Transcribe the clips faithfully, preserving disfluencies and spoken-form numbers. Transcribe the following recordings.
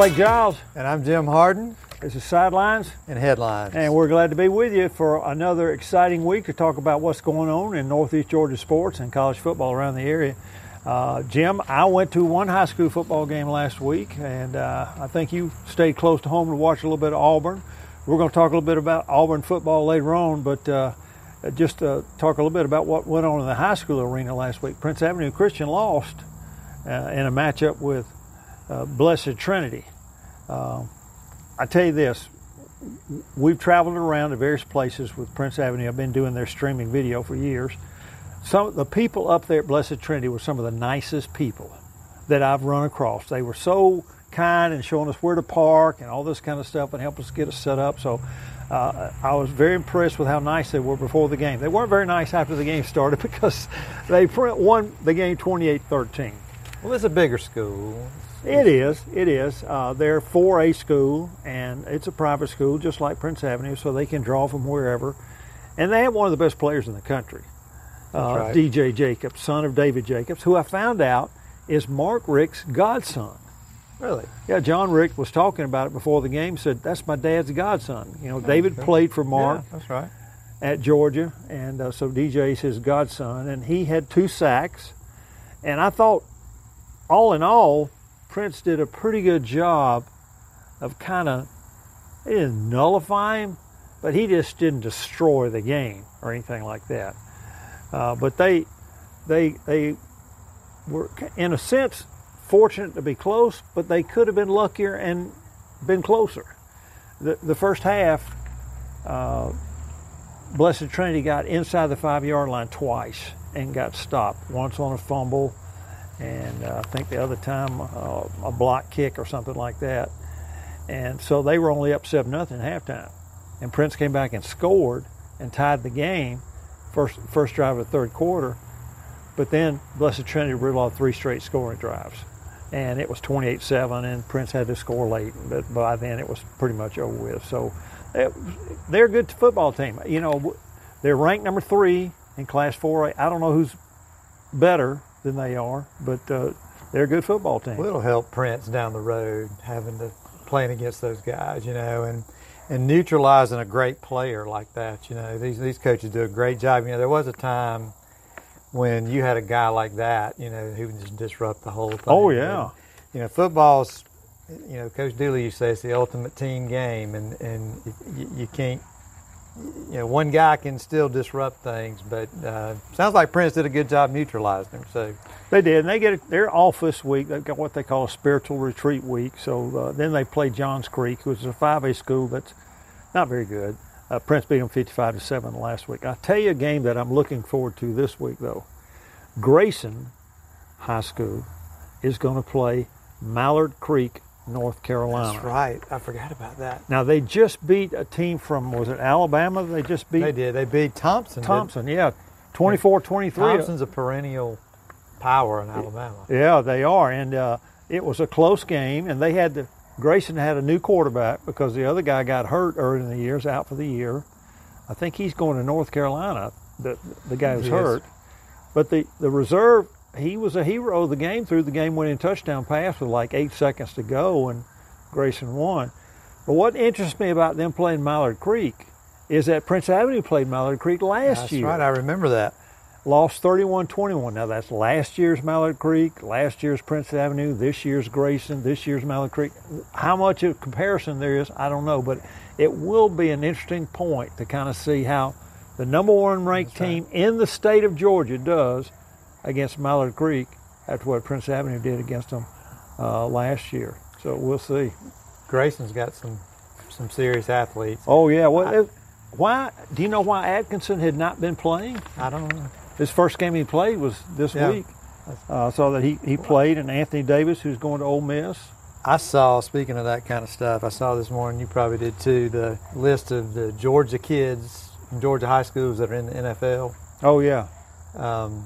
Blake Giles. And I'm Jim Harden. This is Sidelines and Headlines. And we're glad to be with you for another exciting week to talk about what's going on in Northeast Georgia sports and college football around the area. Uh, Jim, I went to one high school football game last week, and uh, I think you stayed close to home to watch a little bit of Auburn. We're going to talk a little bit about Auburn football later on, but uh, just to talk a little bit about what went on in the high school arena last week. Prince Avenue Christian lost uh, in a matchup with uh, Blessed Trinity. Uh, I tell you this, we've traveled around to various places with Prince Avenue. I've been doing their streaming video for years. Some of the people up there at Blessed Trinity were some of the nicest people that I've run across. They were so kind and showing us where to park and all this kind of stuff and help us get us set up. So uh, I was very impressed with how nice they were before the game. They weren't very nice after the game started because they won the game twenty-eight thirteen. Well, it's a bigger school. It is. It is. Uh, they're a four A school, and it's a private school just like Prince Avenue, so they can draw from wherever. And they have one of the best players in the country, uh, right. D J Jacobs, son of David Jacobs, who I found out is Mark Richt's godson. Really? Yeah, John Richt was talking about it before the game, said, that's my dad's godson. You know, oh, David okay. played for Mark yeah, that's right. at Georgia, and uh, so D J's his godson, and he had two sacks. And I thought, all in all, Prince did a pretty good job of kind of, he didn't nullify him, but he just didn't destroy the game or anything like that. Uh, but they, they, they were, in a sense, fortunate to be close, but they could have been luckier and been closer. The, the first half, uh, Blessed Trinity got inside the five-yard line twice and got stopped, once on a fumble, and uh, I think the other time uh, a block kick or something like that. And so they were only up seven nothing at halftime. And Prince came back and scored and tied the game, first first drive of the third quarter. But then Blessed Trinity ripped off three straight scoring drives. And it was twenty-eight seven, and Prince had to score late. But by then it was pretty much over with. So it, they're a good football team. You know, they're ranked number three in Class four A. I don't know who's better than they are, but uh, they're a good football team. Well, it'll help Prince down the road having to playing against those guys, you know, and and neutralizing a great player like that. You know, these these coaches do a great job. You know, there was a time when you had a guy like that, you know, who would just disrupt the whole thing. Oh yeah. And, you know, football's, you know, Coach Dooley used to say it's the ultimate team game, and and you, you can't. You know, one guy can still disrupt things, but uh, sounds like Prince did a good job neutralizing him. So they did, and they get they're off this week. They've got what they call a spiritual retreat week. So uh, then they play Johns Creek, which is a five A school that's not very good. Uh, Prince beat them fifty-five to seven last week. I'll tell you a game that I'm looking forward to this week, though. Grayson High School is going to play Mallard Creek, North Carolina. That's right. I forgot about that. Now, they just beat a team from, was it Alabama? They just beat? They did. They beat Thompson. Thompson, yeah. twenty-four twenty-three. Thompson's a perennial power in Alabama. Yeah, they are. And uh, it was a close game, and they had to, Grayson had a new quarterback because the other guy got hurt early in the year, is out for the year. I think he's going to North Carolina, the, the guy who's He hurt. is. But the, the reserve, he was a hero of the game through the game-winning touchdown pass with like eight seconds to go, and Grayson won. But what interests me about them playing Mallard Creek is that Prince Avenue played Mallard Creek last That's year. right. I remember that. Lost thirty-one twenty-one. Now, that's last year's Mallard Creek, last year's Prince Avenue, this year's Grayson, this year's Mallard Creek. How much of comparison there is, I don't know, but it will be an interesting point to kind of see how the number one ranked That's team right. in the state of Georgia does against Mallard Creek after what Prince Avenue did against them uh, last year. So we'll see. Grayson's got some some serious athletes. Oh, yeah. Well, I, it, why? Do you know why Atkinson had not been playing? I don't know. His first game he played was this Yeah. week. Uh, so that he, he played, and Anthony Davis, who's going to Ole Miss. I saw, speaking of that kind of stuff, I saw this morning, you probably did too, the list of the Georgia kids from Georgia high schools that are in the N F L. Oh, yeah. Um,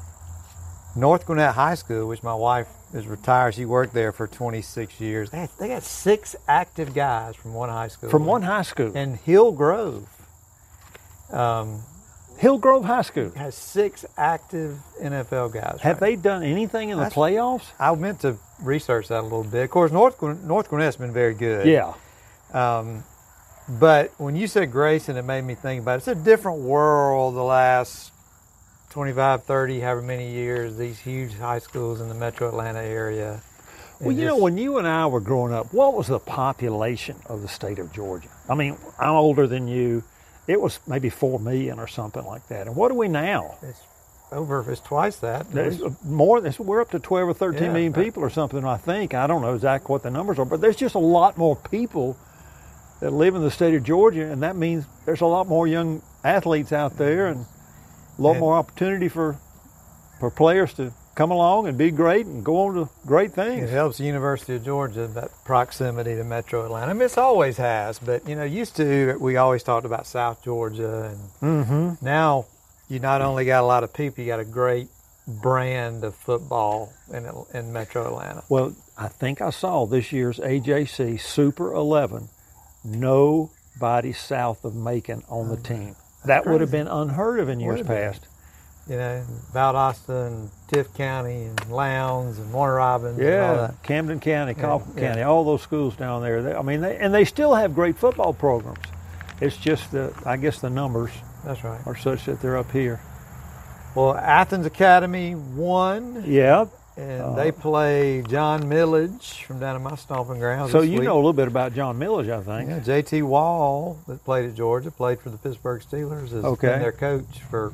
North Gwinnett High School, which my wife is retired, she worked there for twenty-six years. They, had, they got six active guys from one high school. From one high school. And Hill Grove. Um, Hillgrove High School has six active N F L guys. Have right they done anything in the That's, playoffs? I meant to research that a little bit. Of course, North North Gwinnett's been very good. Yeah. Um, but when you said Grayson, it made me think about it. It's a different world the last twenty-five, thirty, however many years, these huge high schools in the metro Atlanta area. Well, you know, when you and I were growing up, what was the population of the state of Georgia? I mean, I'm older than you. It was maybe four million or something like that. And what are we now? It's over, it's twice that. There's more. We're up to twelve or thirteen Yeah, million people or something, I think. I don't know exactly what the numbers are, but there's just a lot more people that live in the state of Georgia, and that means there's a lot more young athletes out there and a lot And- more opportunity for for players to come along and be great and go on to great It things. helps the University of Georgia, that proximity to Metro Atlanta. I mean, it's always has, but, you know, used to, we always talked about South Georgia, and Mm-hmm. now you not only got a lot of people, you got a great brand of football in, in Metro Atlanta. Well, I think I saw this year's A J C Super eleven, nobody south of Macon on the team. That would have crazy. been unheard of in years Would have been. past. You know, Valdosta and Tift County and Lowndes and Warner Robins and all Yeah, that. Camden County, Yeah, Coffin yeah. County, all those schools down there. They, I mean, they, and they still have great football programs. It's just the, I guess the numbers That's right. are such that they're up here. Well, Athens Academy won, Yeah. and Uh, they play John Millage from down in my stomping grounds. So this you week. know a little bit about John Millage, I think. Yeah, J T Wall, that played at Georgia, played for the Pittsburgh Steelers, has Okay. been their coach for,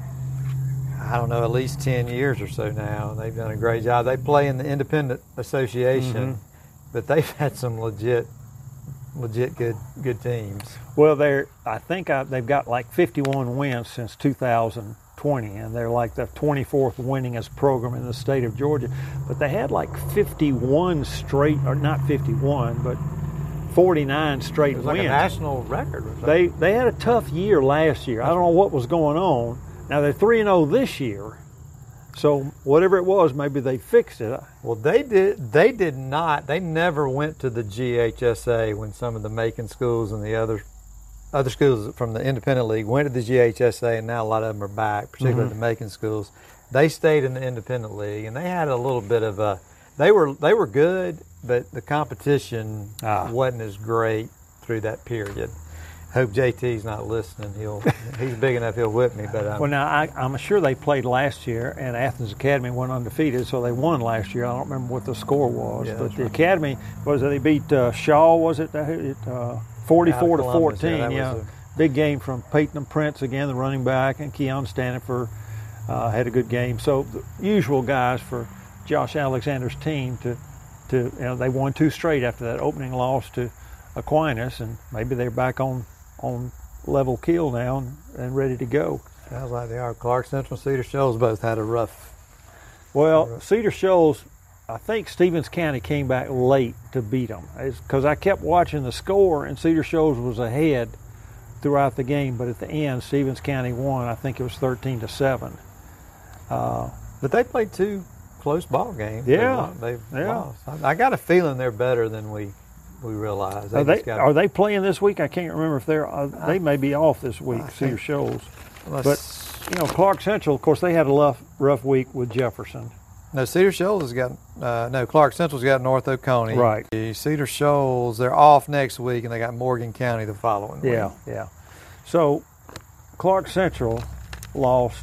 I don't know, at least ten years or so now. They've done a great job. They play in the Independent Association, Mhm. but they've had some legit, legit good good teams. Well, they're, I think I, they've got like fifty-one wins since two thousand twenty, and they're like the twenty-fourth winningest program in the state of Georgia. But they had like fifty-one straight, or not fifty-one, but forty-nine straight It was like wins. a national record. Or something. They they had a tough year last year. I don't know what was going on. Now they're three and zero this year, so whatever it was, maybe they fixed it. Well, they did. They did not. They never went to the G H S A when some of the Macon schools and the other other schools from the Independent League went to the G H S A, and now a lot of them are back, particularly Mhm. the Macon schools. They stayed in the Independent League, and they had a little bit of a. They were they were good, but the competition Ah. wasn't as great through that period. Hope J T's not listening. He'll he's big enough he'll whip me. But um, Well, now I, I'm sure they played last year, and Athens Academy went undefeated, so they won last year. I don't remember what the score was, Yeah, but that's the right. Academy was it? They beat uh, Shaw, was it? It uh, forty-four to Columbus, yeah, fourteen. that Yeah, was big game from Peyton and Prince again, the running back, and Keon Stanford uh, had a good game. So the usual guys for Josh Alexander's team to to you know they won two straight after that opening loss to Aquinas, and maybe they're back on on level keel now and, and ready to go. sounds like they are. Clark Central, Cedar Shoals both had a rough. Well, Cedar Shoals, I think Stevens County came back late to beat them, because I kept watching the score, and Cedar Shoals was ahead throughout the game, but at the end, Stevens County won. I think it was thirteen to seven. Uh, But they played two close ball games. Yeah, they, they yeah. lost. I, I got a feeling they're better than we we realize. are they just got- are they playing this week? I can't remember if they're uh, they may be off this week. I Cedar think- Shoals, let's- but you know Clark Central, of course, they had a rough rough week with Jefferson. no, Cedar Shoals has got uh, no. Clark Central's got North Oconee. Right. The Cedar Shoals, they're off next week, and they got Morgan County the following week. Yeah, yeah. So Clark Central lost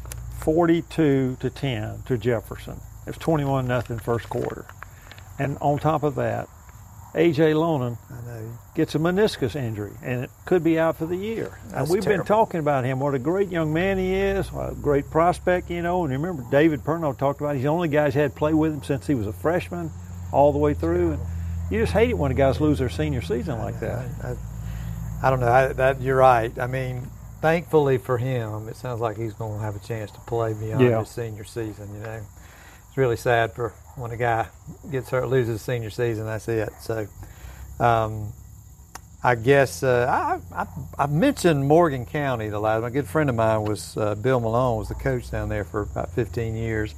forty-two to ten to Jefferson. It was twenty-one nothing first quarter. And on top of that, A J Lonan I know. gets a meniscus injury, and it could be out for the year. And That's we've terrible. been talking about him, what a great young man he is, what a great prospect, you know. And remember, David Perno talked about he's the only guy who's had play with him since he was a freshman all the way through. And you just hate it when the guys lose their senior season like that. I, I, I don't know. I, that you're right. I mean, thankfully for him, it sounds like he's going to have a chance to play beyond Yeah. his senior season. You know, it's really sad for when a guy gets hurt, loses his senior season. That's it. So, um, I guess uh, I, I I mentioned Morgan County the last. My good friend of mine was uh, Bill Malone, was the coach down there for about fifteen years.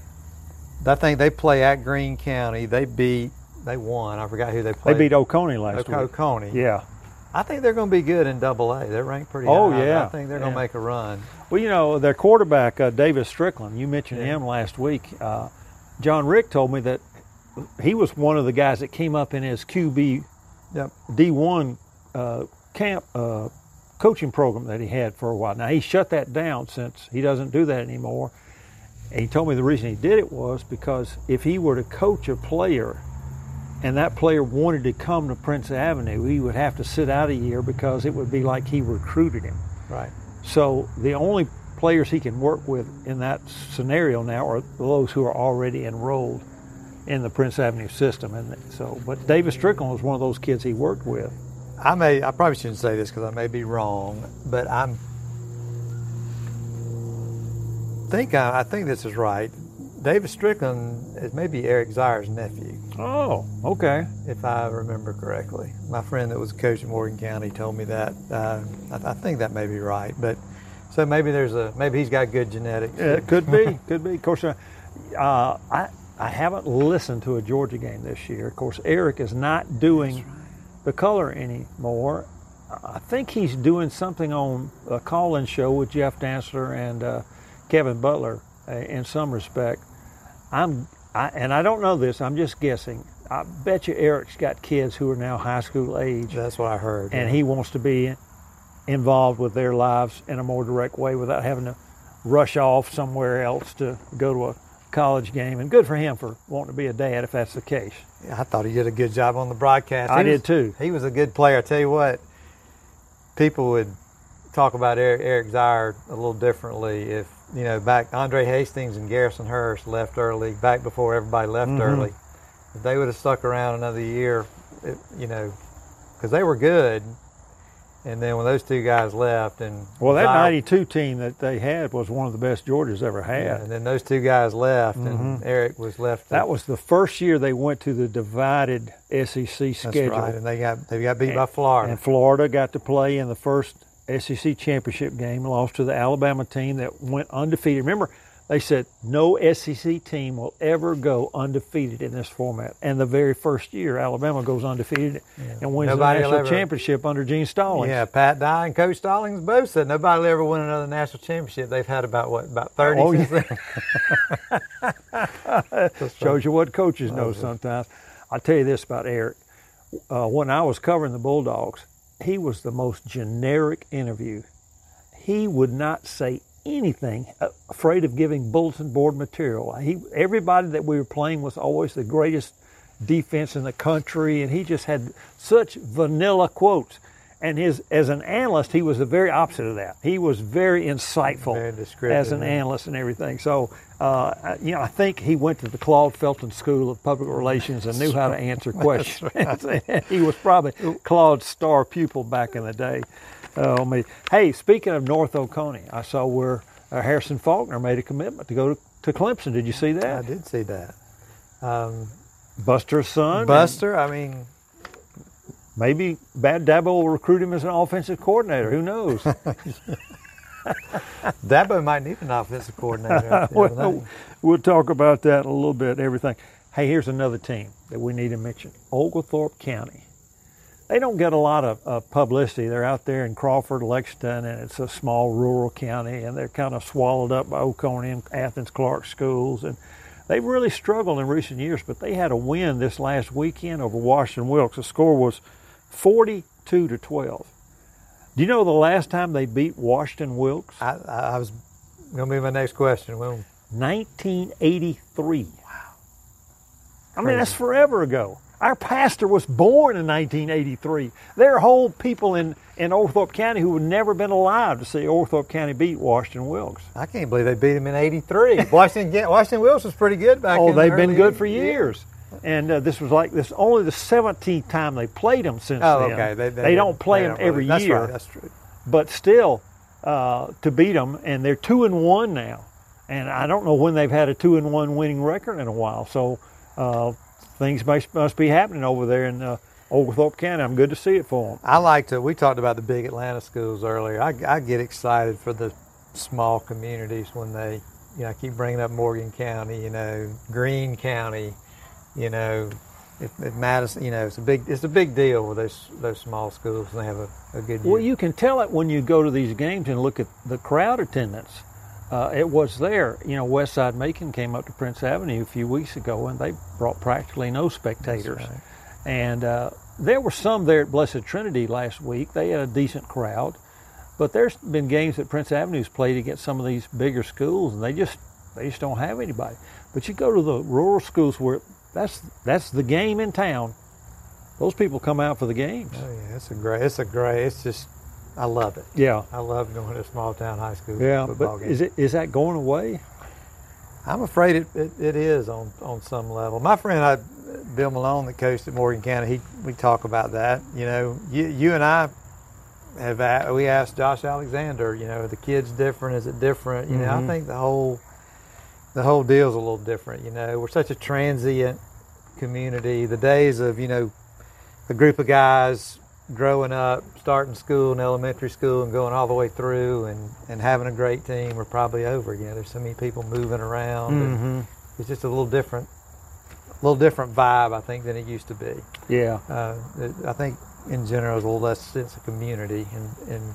I think they play at Greene County. They beat. They won. I forgot who they They played. beat Oconee last Oco- week. Oconee. Yeah. I think they're going to be good in Double A. They're ranked pretty Oh, high. yeah. I think they're Yeah. going to make a run. Well, you know, their quarterback, uh, Davis Strickland, you mentioned Yeah. him last week. Uh, John Rick told me that he was one of the guys that came up in his Q B Yep. D one uh, camp uh, coaching program that he had for a while. Now, he shut that down since he doesn't do that anymore. And he told me the reason he did it was because if he were to coach a player and that player wanted to come to Prince Avenue, he would have to sit out a year because it would be like he recruited him. Right. So the only players he can work with in that scenario now are those who are already enrolled in the Prince Avenue system. And so, but Davis Strickland was one of those kids he worked with. I may, I probably shouldn't say this because I may be wrong, but I'm think I, I think this is right. Davis Strickland is maybe Eric Zier's nephew, Oh, okay. if I remember correctly. My friend that was a coach in Morgan County told me that. Uh, I, I think that may be right, but so maybe there's a maybe he's got good genetics. Yeah, it could be, could be. Of course, uh, I I haven't listened to a Georgia game this year. Of course, Eric is not doing the color anymore. I think he's doing something on a call-in show with Jeff Dantzler and uh, Kevin Butler uh, in some respect. I'm, I, and I don't know this, I'm just guessing. I bet you Eric's got kids who are now high school age. That's what I heard. And yeah. he wants to be involved with their lives in a more direct way without having to rush off somewhere else to go to a college game. And good for him for wanting to be a dad if that's the case. Yeah, I thought he did a good job on the broadcast. I He did was- too. He was a good player. I tell you what, people would talk about Eric, Eric Zier a little differently if, you know, back Andre Hastings and Garrison Hurst left early, back before everybody left Mhm. early. If they would have stuck around another year, it, you know, because they were good. And then when those two guys left, and Well, that Zier- ninety-two team that they had was one of the best Georgia's ever had. yeah, and then those two guys left, and Mhm. Eric was left. to- That was the first year they went to the divided S E C that's schedule. right, and they got they got beat by Florida. And Florida got to play in the first S E C championship game, lost to the Alabama team that went undefeated. Remember, they said no S E C team will ever go undefeated in this format. And the very first year, Alabama goes undefeated and wins Nobody the will national ever- championship under Gene Stallings. Yeah, Pat Dye and Coach Stallings both said nobody will ever win another national championship. They've had about what about thirty Oh, since then. Shows you what coaches know sometimes. I'll tell you this about Eric. Uh, when I was covering the Bulldogs, he was the most generic interview. He would not say anything, uh, afraid of giving bulletin board material. He, everybody that we were playing was always the greatest defense in the country, and he just had such vanilla quotes. And his, as an analyst, he was the very opposite of that. He was very insightful Very descriptive, as an yeah. analyst and everything. So, uh, you know, I think he went to the Claude Felton School of Public Relations and knew how to answer questions. He was probably Claude's star pupil back in the day. Oh, me. Hey, speaking of North Oconee, I saw where uh, Harrison Faulkner made a commitment to go to, to Clemson. Did you see I that? did see that. Um, Buster's son. Buster, I mean, Maybe Bad Dabo will recruit him as an offensive coordinator. Who knows? Dabo might need an offensive coordinator. after the other Well, night. we'll talk about that in a little bit, everything. Hey, here's another team that we need to mention, Oglethorpe County. They don't get a lot of uh, publicity. They're out there in Crawford, Lexington, and it's a small rural county, and they're kind of swallowed up by Oconee and Athens Clark schools. And they've really struggled in recent years, but they had a win this last weekend over Washington Wilkes. The score was forty-two to twelve. Do you know the last time they beat Washington Wilkes? I, I, I was going to be my next question. Well, nineteen eighty-three. Wow. I mean, Crazy. that's forever ago. Our pastor was born in nineteen eighty-three. There are whole people in, in Oglethorpe County who would never been alive to see Oglethorpe County beat Washington Wilkes. I can't believe they beat him in eighty-three. Washington Washington Wilkes was pretty good back Oh, in the they've been early good for eighties. years. And uh, this was like this only the seventeenth time they played them since Oh, then. okay. They, They, they, don't play they them don't every really- that's year, Right, that's true. but still uh, to beat them, and they're two and one now. And I don't know when they've had a two and one winning record in a while. So uh, things must, must be happening over there in uh, Oglethorpe County. I'm good to see it for them. I like to. We talked about the big Atlanta schools earlier. I, I get excited for the small communities when they, you know, I keep bringing up Morgan County, you know, Greene County, you know, if, if Madison, you know, it's a big it's a big deal with those those small schools, and they have a, a good year. Well, you can tell it when you go to these games and look at the crowd attendance. Uh, it was there. You know, Westside Macon came up to Prince Avenue a few weeks ago, and they brought practically no spectators. Right. And uh, there were some there at Blessed Trinity last week. They had a decent crowd. But there's been games that Prince Avenue's played against some of these bigger schools, and they just they just don't have anybody. But you go to the rural schools where that's that's the game in town. Those people come out for the games. Oh yeah, it's a great. It's a great. It's just, I love it. Yeah, I love going to a small town high school yeah. football But game. is it is that going away? I'm afraid it, it, it is on, on some level. My friend I, Bill Malone, that coached at Morgan County, he we talk about that. You know, you you and I have a, we asked Josh Alexander. You know, are the kids different? Is it different? You know, Mhm. I think the whole the whole deal's a little different. You know, we're such a transient community. The days of, you know, a group of guys growing up, starting school and elementary school and going all the way through and, and having a great team are probably over again. There's so many people moving around. And Mm-hmm. it's just a little different, a little different vibe, I think, than it used to be. Yeah. Uh, it, I think in general, there's a little less sense of community in in,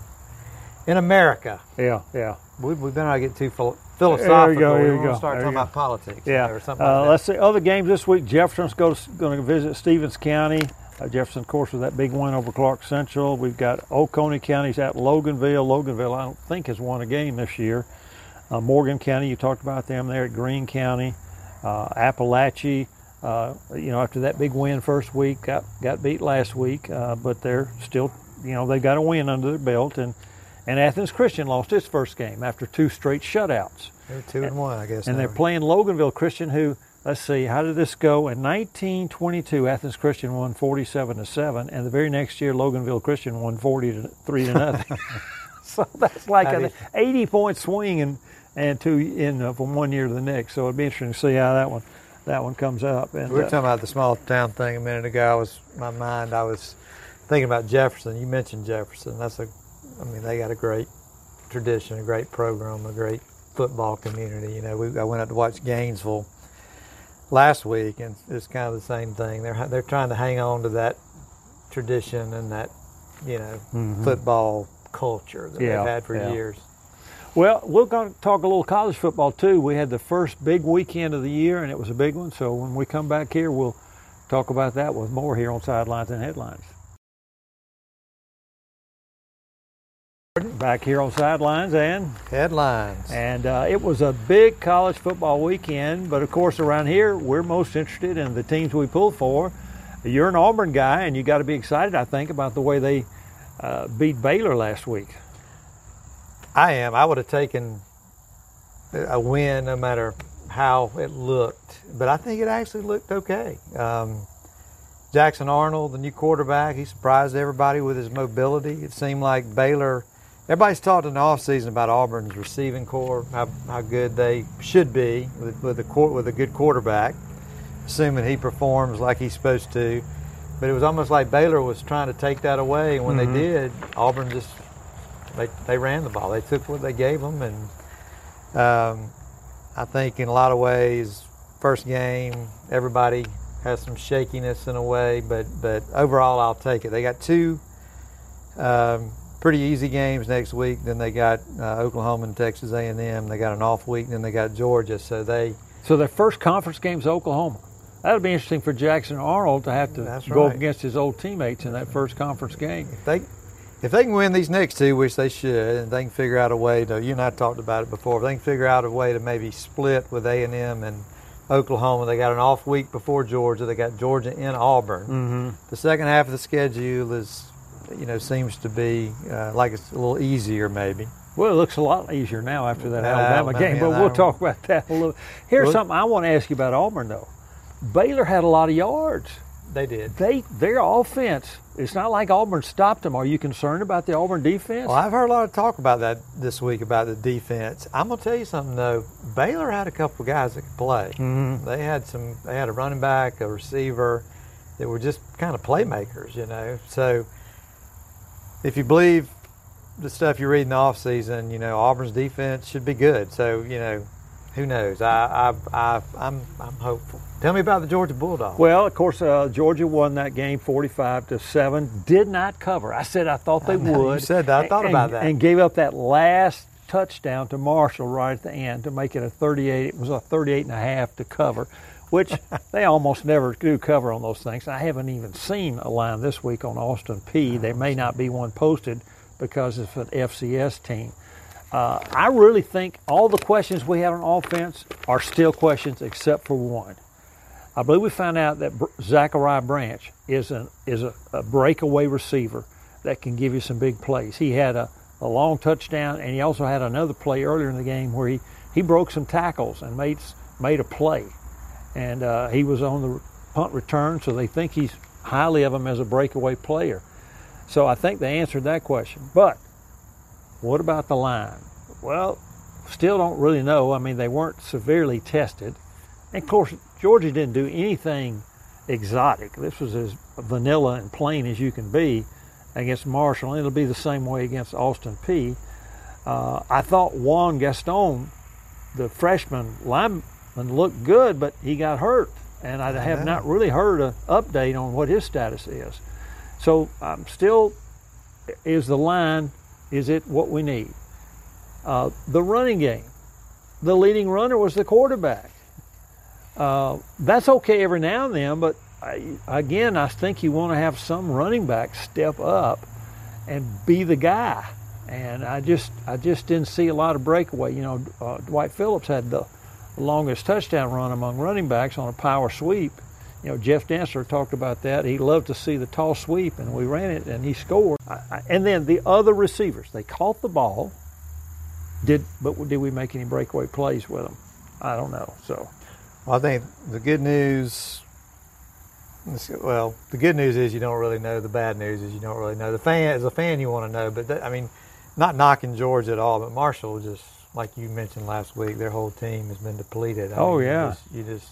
in America. Yeah. Yeah. We, we better not get too phil- philosophical. There you go, we there you want go, to start there talking you go. about politics, Yeah. you know, or something Uh, like let's see. Other games this week. Jefferson's go to, going to visit Stevens County. Uh, Jefferson, of course, with that big win over Clark Central. We've got Oconee County's at Loganville. Loganville, I don't think, has won a game this year. Uh, Morgan County, you talked about them there at Greene County. Uh, Appalachia, uh, you know, after that big win first week, got got beat last week, uh, but they're still, you know, they got a win under their belt. And and Athens Christian lost its first game after two straight shutouts. They're two and one, I guess. And now. they're playing Loganville Christian, who, let's see, how did this go? In nineteen twenty-two, Athens Christian won forty-seven to seven, and the very next year, Loganville Christian won forty to three to nothing. So that's like That an is- eighty-point swing and and two in uh, from one year to the next. So it'd be interesting to see how that one that one comes up. And We were uh, talking about the small town thing a minute ago. I was my mind. I was thinking about Jefferson. You mentioned Jefferson. That's a. I mean, they got a great tradition, a great program, a great football community. You know, we I went out to watch Gainesville last week, and it's kind of the same thing. They're they're trying to hang on to that tradition and that, you know, Mhm. football culture that Yeah, they've had for yeah. years. Well, we're going to talk a little college football too. We had the first big weekend of the year, and it was a big one. So when we come back here, we'll talk about that with more here on Sidelines and Headlines. Back here on Sidelines and Headlines. and uh, it was a big college football weekend. But of course, around here, we're most interested in the teams we pull for. You're an Auburn guy, and you got to be excited, I think, about the way they uh, beat Baylor last week. I am. I would have taken a win no matter how it looked, but I think it actually looked okay. Um, Jackson Arnold, the new quarterback, he surprised everybody with his mobility. It seemed like Baylor, everybody's talked in the offseason about Auburn's receiving core, how, how good they should be with, with, a, with a good quarterback, assuming he performs like he's supposed to. But it was almost like Baylor was trying to take that away, and when Mhm. they did, Auburn just They, they ran the ball. They took what they gave them, and um, I think in a lot of ways, first game, everybody has some shakiness in a way, but but overall, I'll take it. They got two um, pretty easy games next week. Then they got uh, Oklahoma and Texas A and M. They got an off week. Then they got Georgia. So they So their first conference game's Oklahoma. That'll be interesting for Jackson Arnold to have to That's go right. up against his old teammates in that first conference game. if they if they can win these next two, which they should, and they can figure out a way to, you and I talked about it before, if they can figure out a way to maybe split with A and M and Oklahoma. They got an off week before Georgia. They got Georgia in Auburn. Mm-hmm. The second half of the schedule is, you know, seems to be uh, like it's a little easier maybe. Well, it looks a lot easier now after that Uh, Alabama Alabama, game, yeah, but that we'll one. talk about that a little. Here's Well- something I want to ask you about Auburn, though. Baylor had a lot of yards. They did. They Their offense, it's not like Auburn stopped them. Are you concerned about the Auburn defense? Well, I've heard a lot of talk about that this week about the defense. I'm gonna tell you something though. Baylor had a couple of guys that could play. Mhm. They had some. They had a running back, a receiver, that were just kind of playmakers, you know. So if you believe the stuff you read in the offseason, you know, Auburn's defense should be good. So, you know, who knows? I, I, I, I'm, I'm hopeful. Tell me about the Georgia Bulldogs. Well, of course, uh, Georgia won that game forty-five to seven. Did not cover. I said I thought they I know, would. You said that. I thought and, about that. And gave up that last touchdown to Marshall right at the end to make it a thirty-eight. It was a thirty-eight and a half to cover, which they almost never do cover on those things. I haven't even seen a line this week on Austin Peay. There may not be one posted because it's an F C S team. Uh, I really think all the questions we have on offense are still questions except for one. I believe we found out that Zachariah Branch is, an, is a, a breakaway receiver that can give you some big plays. He had a, a long touchdown, and he also had another play earlier in the game where he, he broke some tackles and made, made a play. And uh, he was on the punt return, so they think he's highly of him as a breakaway player. So I think they answered that question. But what about the line? Well, still don't really know. I mean, they weren't severely tested. And, of course, Georgia didn't do anything exotic. This was as vanilla and plain as you can be against Marshall. And it'll be the same way against Austin Peay. Uh, I thought Juan Gaston, the freshman lineman, looked good, but he got hurt. And I have I not really heard an update on what his status is. So I'm still, is the line, is it what we need? Uh, the running game, the leading runner was the quarterback. Uh, that's okay every now and then, but I, again, I think you want to have some running back step up and be the guy. And I just, I just didn't see a lot of breakaway. You know, uh, Dwight Phillips had the longest touchdown run among running backs on a power sweep. You know, Jeff Dantzler talked about that. He loved to see the tall sweep, and we ran it, and he scored. I, I, and then the other receivers, they caught the ball. Did but did we make any breakaway plays with them? I don't know. So, well, I think the good news. Well, the good news is you don't really know. The bad news is you don't really know. The fan, as a fan, you want to know. But that, I mean, not knocking Georgia at all, but Marshall just like you mentioned last week, their whole team has been depleted. I oh mean, yeah, you just. You just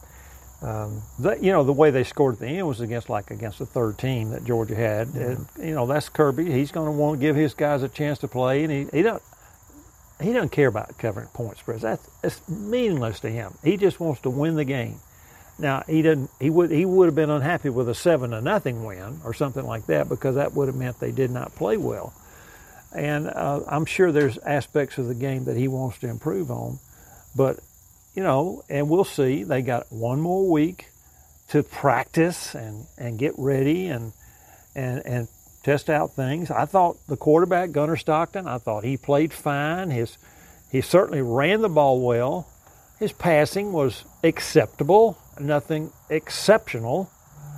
Um, the, you know, the way they scored at the end was against like against the third team that Georgia had. Mm-hmm. And, you know, that's Kirby. He's going to want to give his guys a chance to play, and he he don't he doesn't care about covering point spreads. That's it's meaningless to him. He just wants to win the game. Now he didn't. He would he would have been unhappy with a seven to nothing win or something like that because that would have meant they did not play well. And uh, I'm sure there's aspects of the game that he wants to improve on, but. You know, and we'll see. They got one more week to practice and, and get ready and and and test out things. I thought the quarterback, Gunnar Stockton, I thought he played fine. His he certainly ran the ball well. His passing was acceptable, nothing exceptional.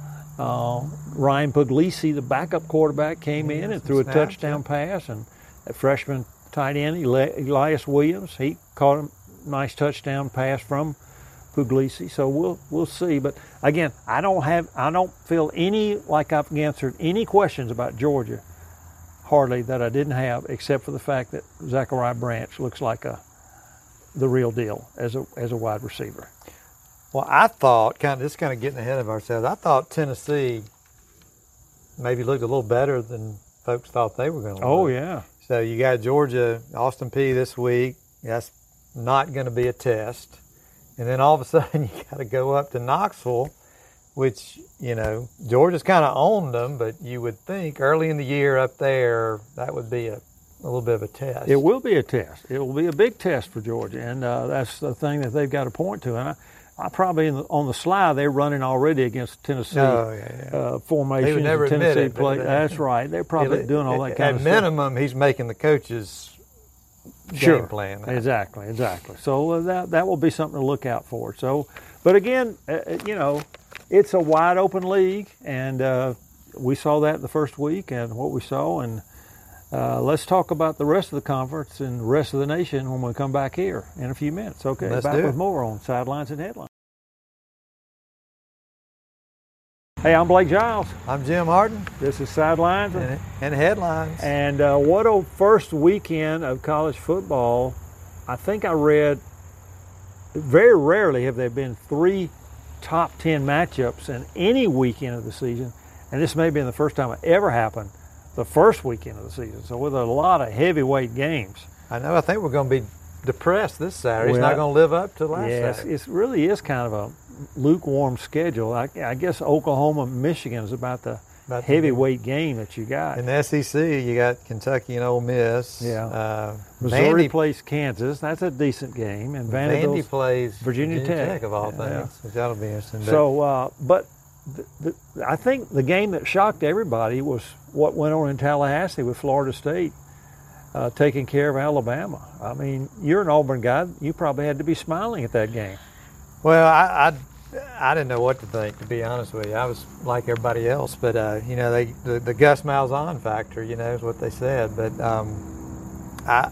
Uh, Ryan Puglisi, the backup quarterback, came in and threw a touchdown pass, and a freshman tight end, Elias Williams, he caught him. Nice touchdown pass from Puglisi. So we'll we'll see. But again, I don't have I don't feel any like I've answered any questions about Georgia, hardly that I didn't have, except for the fact that Zachariah Branch looks like a the real deal as a as a wide receiver. Well, I thought kind of just kind of getting ahead of ourselves. I thought Tennessee maybe looked a little better than folks thought they were going to. Oh look. yeah. So you got Georgia, Austin Peay this week. That's not going to be a test. And then all of a sudden you got to go up to Knoxville, which, you know, Georgia's kind of owned them, but you would think early in the year up there that would be a, a little bit of a test. It will be a test. It will be a big test for Georgia, and uh, that's the thing that they've got to point to. And I, I probably in the, on the slide they're running already against Tennessee oh, yeah, yeah. Uh, formations. They would never Tennessee admit it, play. but, uh, That's right. They're probably it, doing all that at, kind at of minimum, stuff. he's making the coaches Sure. game plan. Exactly, exactly. So uh, that that will be something to look out for. So, but again, uh, you know, it's a wide open league, and uh, we saw that the first week, and what we saw, and uh, let's talk about the rest of the conference and the rest of the nation when we come back here in a few minutes. Okay, let's back do with it. more on Sidelines and Headlines. Hey, I'm Blake Giles. I'm Jim Harden. This is Sidelines and, and Headlines. And uh, what a first weekend of college football. I think I read very rarely have there been three top ten matchups in any weekend of the season. And this may have been the first time it ever happened, the first weekend of the season. So with a lot of heavyweight games. I know. I think we're going to be depressed this Saturday. He's Well, not going to live up to last Yes, Saturday. it really is kind of a lukewarm schedule. I, I guess Oklahoma, Michigan is about the About the- heavyweight game that you got. In the S E C, you got Kentucky and Ole Miss. Yeah. Uh, Missouri Vandy, plays Kansas. That's a decent game. And Vandy Vanderbilt. plays Virginia Tech. of all Yeah. things. So that'll be interesting. But So, uh, but the, the, I think the game that shocked everybody was what went on in Tallahassee with Florida State uh, taking care of Alabama. I mean, you're an Auburn guy. You probably had to be smiling at that game. Well, I, I I didn't know what to think, to be honest with you. I was like everybody else, but uh, you know, they the, the Gus Malzahn factor, you know, is what they said. But um, I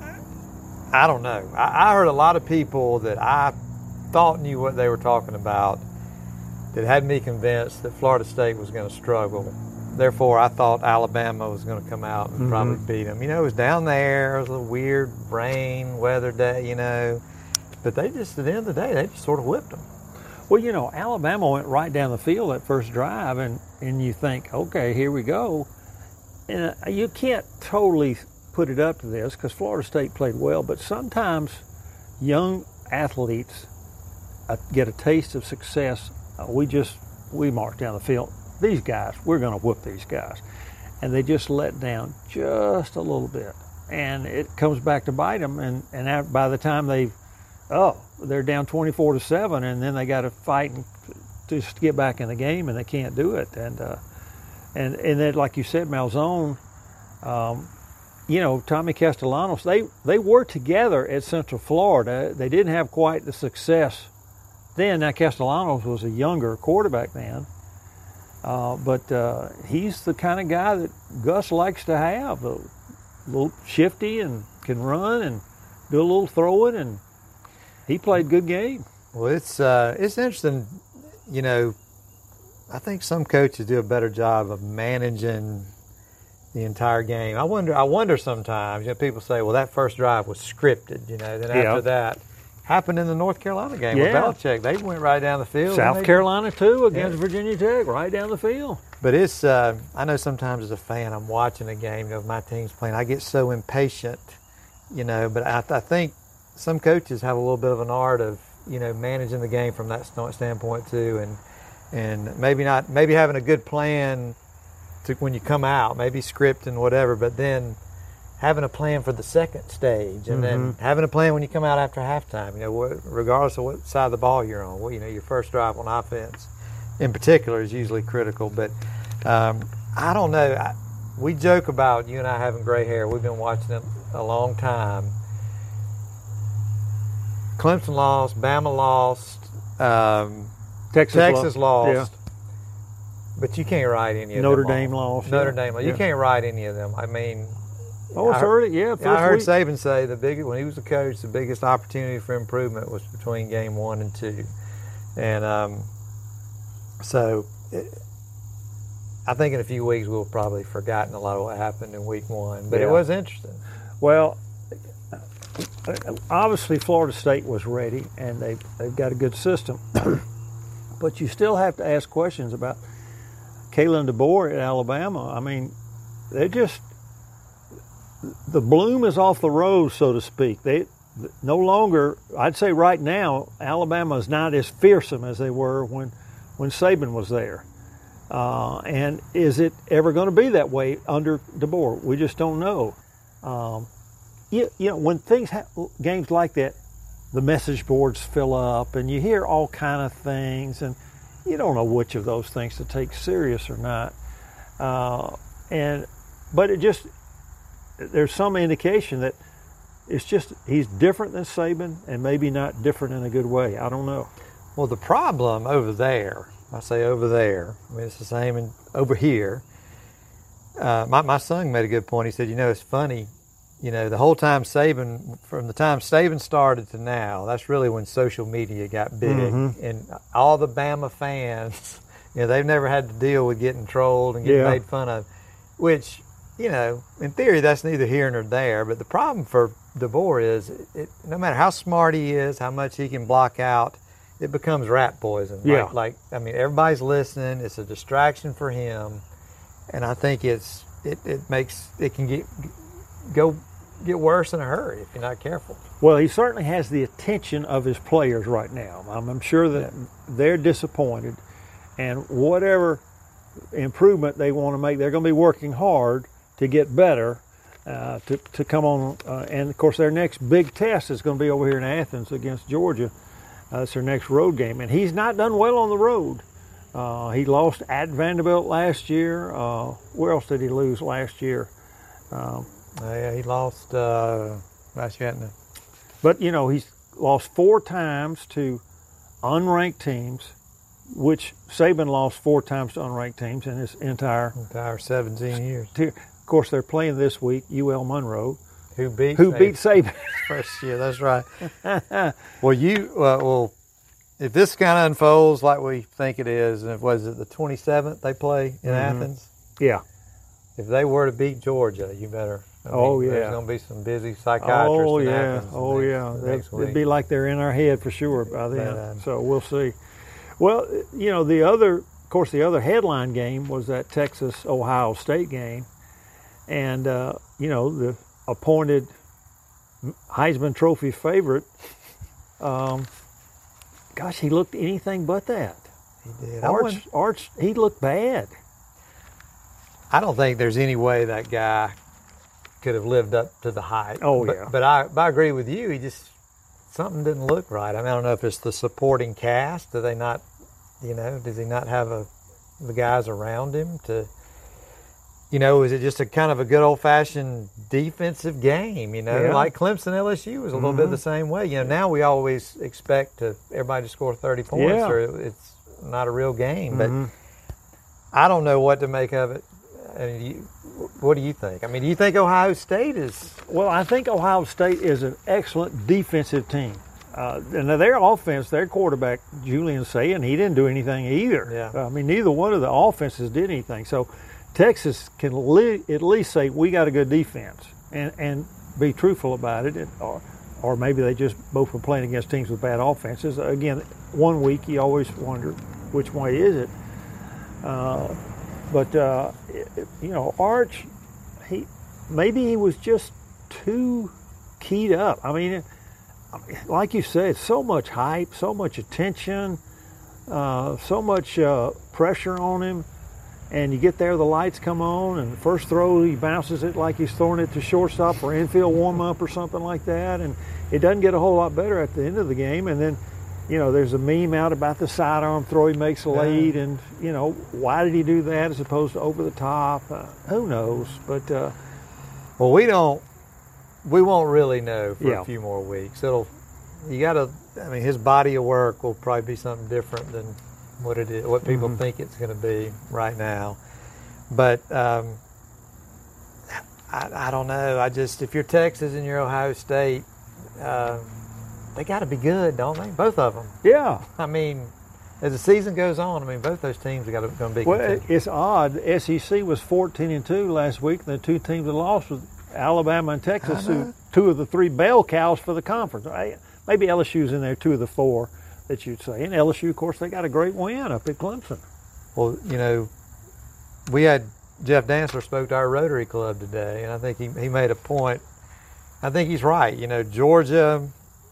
I don't know. I, I heard a lot of people that I thought knew what they were talking about that had me convinced that Florida State was going to struggle. Therefore, I thought Alabama was going to come out and Mm-hmm. probably beat them. You know, it was down there. It was a weird rain, weather day, you know. But they just, at the end of the day, they just sort of whipped them. Well, you know, Alabama went right down the field that first drive, and, and you think, okay, here we go. And uh, you can't totally put it up to this because Florida State played well, but sometimes young athletes uh, get a taste of success. Uh, we just, we march down the field. These guys, we're going to whoop these guys. And they just let down just a little bit. And it comes back to bite them, and, and at, by the time they oh, they're down twenty-four to seven, and then they got to fight and just get back in the game, and they can't do it. And uh, and and then, like you said, Malzone, um, you know, Tommy Castellanos, they they were together at Central Florida. They didn't have quite the success then. Now Castellanos was a younger quarterback then, uh, but uh, he's the kind of guy that Gus likes to have, a little shifty and can run and do a little throwing, and he played good game. Well, it's uh, it's interesting, you know. I think some coaches do a better job of managing the entire game. I wonder. I wonder sometimes. You know, people say, "Well, that first drive was scripted." You know, then after Yeah. that, happened in the North Carolina game Yeah. with Belichick. They went right down the field. South and they- Carolina too against Yeah. Virginia Tech, right down the field. But it's. Uh, I know sometimes as a fan, I'm watching a game. You know, if my team's playing, I get so impatient. You know, but I, I think some coaches have a little bit of an art of you know managing the game from that st- standpoint too, and. And maybe not, maybe having a good plan to when you come out, maybe script and whatever, but then having a plan for the second stage, and then having a plan when you come out after halftime. You know, what, regardless of what side of the ball you're on. Well, you know, your first drive on offense, in particular, is usually critical. But um, I don't know. I, we joke about you and I having gray hair. We've been watching it a long time. Clemson lost, Bama lost. Um, Texas, Texas lo- lost, but you can't write any Yeah. of Notre them. Dame off. lost. Notre yeah. Dame, you Yeah. can't write any of them. I mean, Oh, it's I heard- early. Yeah, first I heard week. Saban say the big when he was the coach, the biggest opportunity for improvement was between game one and two, and um, so it, I think in a few weeks we'll probably have forgotten a lot of what happened in week one. But Yeah. it was interesting. Well, obviously Florida State was ready, and they they've got a good system. But you still have to ask questions about Kalen DeBoer at Alabama. I mean, they're just the bloom is off the rose, so to speak. They no longer. I'd say right now, Alabama is not as fearsome as they were when when Saban was there. Uh, and is it ever going to be that way under DeBoer? We just don't know. Um, you, you know, when things ha- games like that, the message boards fill up, and you hear all kind of things, and you don't know which of those things to take serious or not. Uh, and but it just there's some indication that it's just he's different than Saban, and maybe not different in a good way. I don't know. Well, the problem over there, I say over there, I mean, it's the same in, over here. Uh, my, my son made a good point. He said, you know, it's funny, you know, the whole time Saban, from the time Saban started to now, that's really when social media got big. Mm-hmm. And all the Bama fans, you know, they've never had to deal with getting trolled and getting Yeah. made fun of, which, you know, in theory, that's neither here nor there. But the problem for DeBoer is, it, it, no matter how smart he is, how much he can block out, it becomes rat poison. Yeah. Like, like, I mean, everybody's listening. It's a distraction for him, and I think it's it, it makes it can get go get worse in a hurry if you're not careful. Well, he certainly has the attention of his players right now. I'm, I'm sure that yeah. they're disappointed, and whatever improvement they want to make, they're going to be working hard to get better, uh, to, to come on. Uh, and, of course, their next big test is going to be over here in Athens against Georgia. Uh, it's their next road game. And he's not done well on the road. Uh, he lost at Vanderbilt last year. Uh, where else did he lose last year? Um, uh, yeah, he lost uh, last year. Hadn't he? But, you know, he's lost four times to unranked teams, which Saban lost four times to unranked teams in his entire entire seventeen years. Of course, they're playing this week U L Monroe, who beat who Saban. beat Saban first year. That's right. well, you uh, well, if this kind of unfolds like we think it is, and it was it the twenty-seventh they play in mm-hmm. Athens. Yeah. If they were to beat Georgia, you better. I mean, oh yeah. There's going to be some busy psychiatrists. Oh in yeah. Athens Oh next, yeah. Next It'd be like they're in our head for sure by then. But, um, so we'll see. Well, you know, the other, of course, the other headline game was that Texas-Ohio State game. And, uh, you know, the appointed Heisman Trophy favorite, um, gosh, he looked anything but that. He did. Arch, Arch, he looked bad. I don't think there's any way that guy could have lived up to the hype. Oh, but, yeah. But I, but I agree with you. He just, something didn't look right. I mean, I don't know if it's the supporting cast. Do they not, you know, does he not have a, the guys around him to, you know, is it just a kind of a good old-fashioned defensive game, you know, yeah. like Clemson L S U was a little mm-hmm. bit the same way. You know, now we always expect to everybody to score thirty points yeah. or it's not a real game. Mm-hmm. But I don't know what to make of it. I mean, you, what do you think? I mean, do you think Ohio State is? Well, I think Ohio State is an excellent defensive team. Uh, and their offense, their quarterback, Julian Sayin, he didn't do anything either. Yeah. I mean, neither one of the offenses did anything. So Texas can li- at least say, we got a good defense, and, and be truthful about it. Or, or maybe they just both were playing against teams with bad offenses. Again, one week you always wonder which way is it. Uh, but, uh, it, you know, Arch, he maybe he was just too keyed up. I mean, it, like you said, so much hype, so much attention, uh, so much uh, pressure on him, and you get there, the lights come on, and the first throw he bounces it like he's throwing it to shortstop or infield warm-up or something like that, and it doesn't get a whole lot better at the end of the game. And then, you know, there's a meme out about the sidearm throw he makes late, and, you know, why did he do that as opposed to over the top? Uh, who knows? But, uh, well, we don't. We won't really know for yeah. a few more weeks. It'll, you got to. I mean, his body of work will probably be something different than what it is, what people mm-hmm. think it's going to be right now. But um, I, I don't know. I just, if you're Texas and you're Ohio State, uh, they got to be good, don't they? Both of them. Yeah. I mean, as the season goes on, I mean, both those teams are going to be. Well, contenders. It's odd. The S E C was fourteen and two last week, and the two teams that lost was Alabama and Texas, who two of the three bell cows for the conference. Maybe L S U's in there, two of the four that you'd say. And L S U, of course, they got a great win up at Clemson. Well, you know, we had Jeff Dantzler spoke to our Rotary Club today, and I think he he made a point. I think he's right. You know, Georgia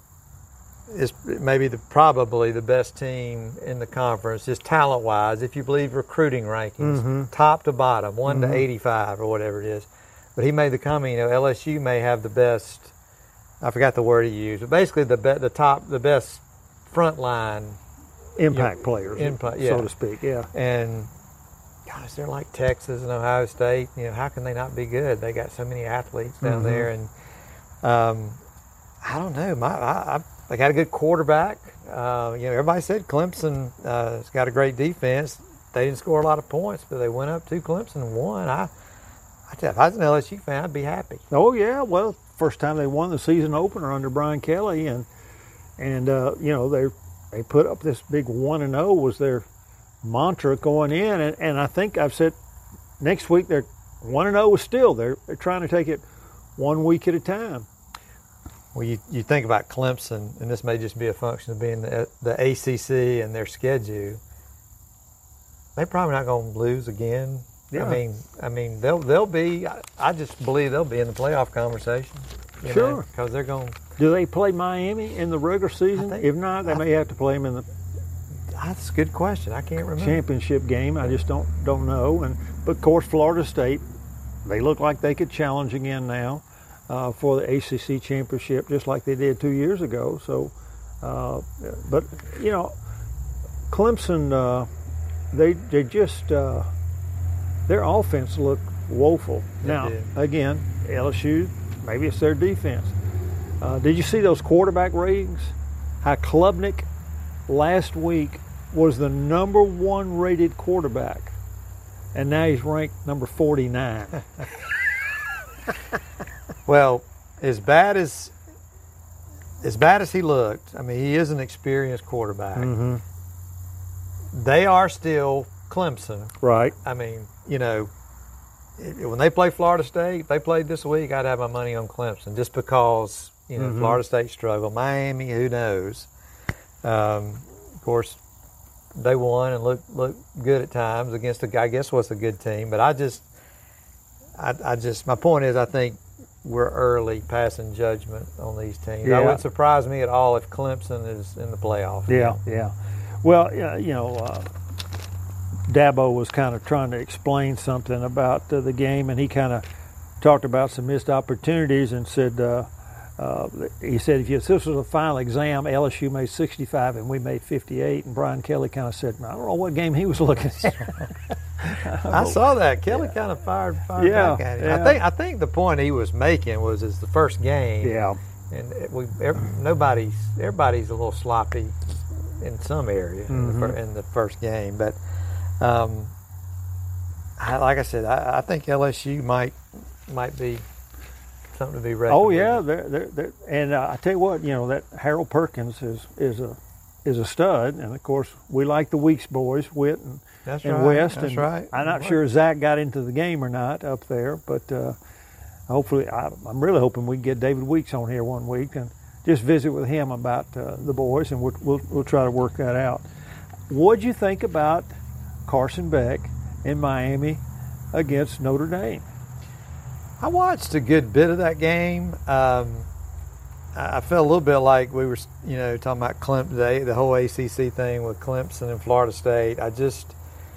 is maybe the probably the best team in the conference, just talent-wise, if you believe recruiting rankings, mm-hmm. top to bottom, one mm-hmm. to eighty-five or whatever it is. But he made the comment, you know, L S U may have the best, I forgot the word he used, but basically the be, the top, the best front line. Impact you know, players, impact, yeah. so to speak, yeah. And, gosh, they're like Texas and Ohio State. You know, how can they not be good? They got so many athletes down mm-hmm. there. And um, I don't know. My, I, I, they got a good quarterback. Uh, you know, everybody said Clemson uh, has got a great defense. They didn't score a lot of points, but they went up to Clemson and won. I I tell you, if I was an L S U fan, I'd be happy. Oh yeah, well, first time they won the season opener under Brian Kelly, and and uh, you know they they put up this big one and zero was their mantra going in, and, and I think I've said next week they're one and zero is still they're they're trying to take it one week at a time. Well, you you think about Clemson, and this may just be a function of being the the A C C and their schedule. They're probably not going to lose again Yeah. I mean, I mean, they'll they'll be. I, I just believe they'll be in the playoff conversation. You Sure. Because they're going. Do they play Miami in the regular season? think- If not, they I- may have to play them in the That's a good question. I can't remember. championship game. I just don't don't know. And but of course, Florida State, they look like they could challenge again now uh, for the A C C championship, just like they did two years ago. So, uh, but you know, Clemson, uh, they they just uh, their offense looked woeful. They Now did. again, L S U, maybe it's their defense. Uh, did you see those quarterback ratings? How Klubnik last week was the number one rated quarterback, and now he's ranked number forty-nine. Well, as bad as as bad as he looked, I mean, he is an experienced quarterback. Mm-hmm. They are still Clemson. Right. I mean, you know, it- when they play Florida State, if they played this week, I'd have my money on Clemson just because, you know, Mhm. Florida State struggled. Miami, who knows? Um, of course, they won and looked looked good at times against a, I guess what's a good team. But I just, I, I just, my point is, I think we're early passing judgment on these teams. Yeah. It wouldn't surprise me at all if Clemson is in the playoff. Yeah, yeah. Well, yeah, you know, uh, Dabo was kind of trying to explain something about uh, the game, and he kind of talked about some missed opportunities and said, uh, uh, he said, if this was a final exam, L S U made sixty-five and we made fifty-eight. And Brian Kelly kind of said, I don't know what game he was looking at. I saw that. Kelly kind of fired, fired Yeah, back at him. yeah. I think I think the point he was making was it's the first game. Yeah. And it, we every, nobody's everybody's a little sloppy in some area in, the, Mhm. fir- in the first game, but um, I, like I said, I, I think L S U might might be something to be reckoned Oh with. yeah, they're, they're, they're, and uh, I tell you what, you know that Harold Perkins is is a is a stud, and of course we like the Weeks boys, Witt and, That's and right. West. That's and right. I'm not sure Zach got into the game or not up there, but uh, hopefully I, I'm really hoping we can get David Weeks on here one week and just visit with him about uh, the boys, and we'll, we'll we'll try to work that out. What'd you think about Carson Beck in Miami against Notre Dame? I watched a good bit of that game. Um, I I felt a little bit like we were, you know, talking about Clemson, the, the whole A C C thing with Clemson and Florida State. I just,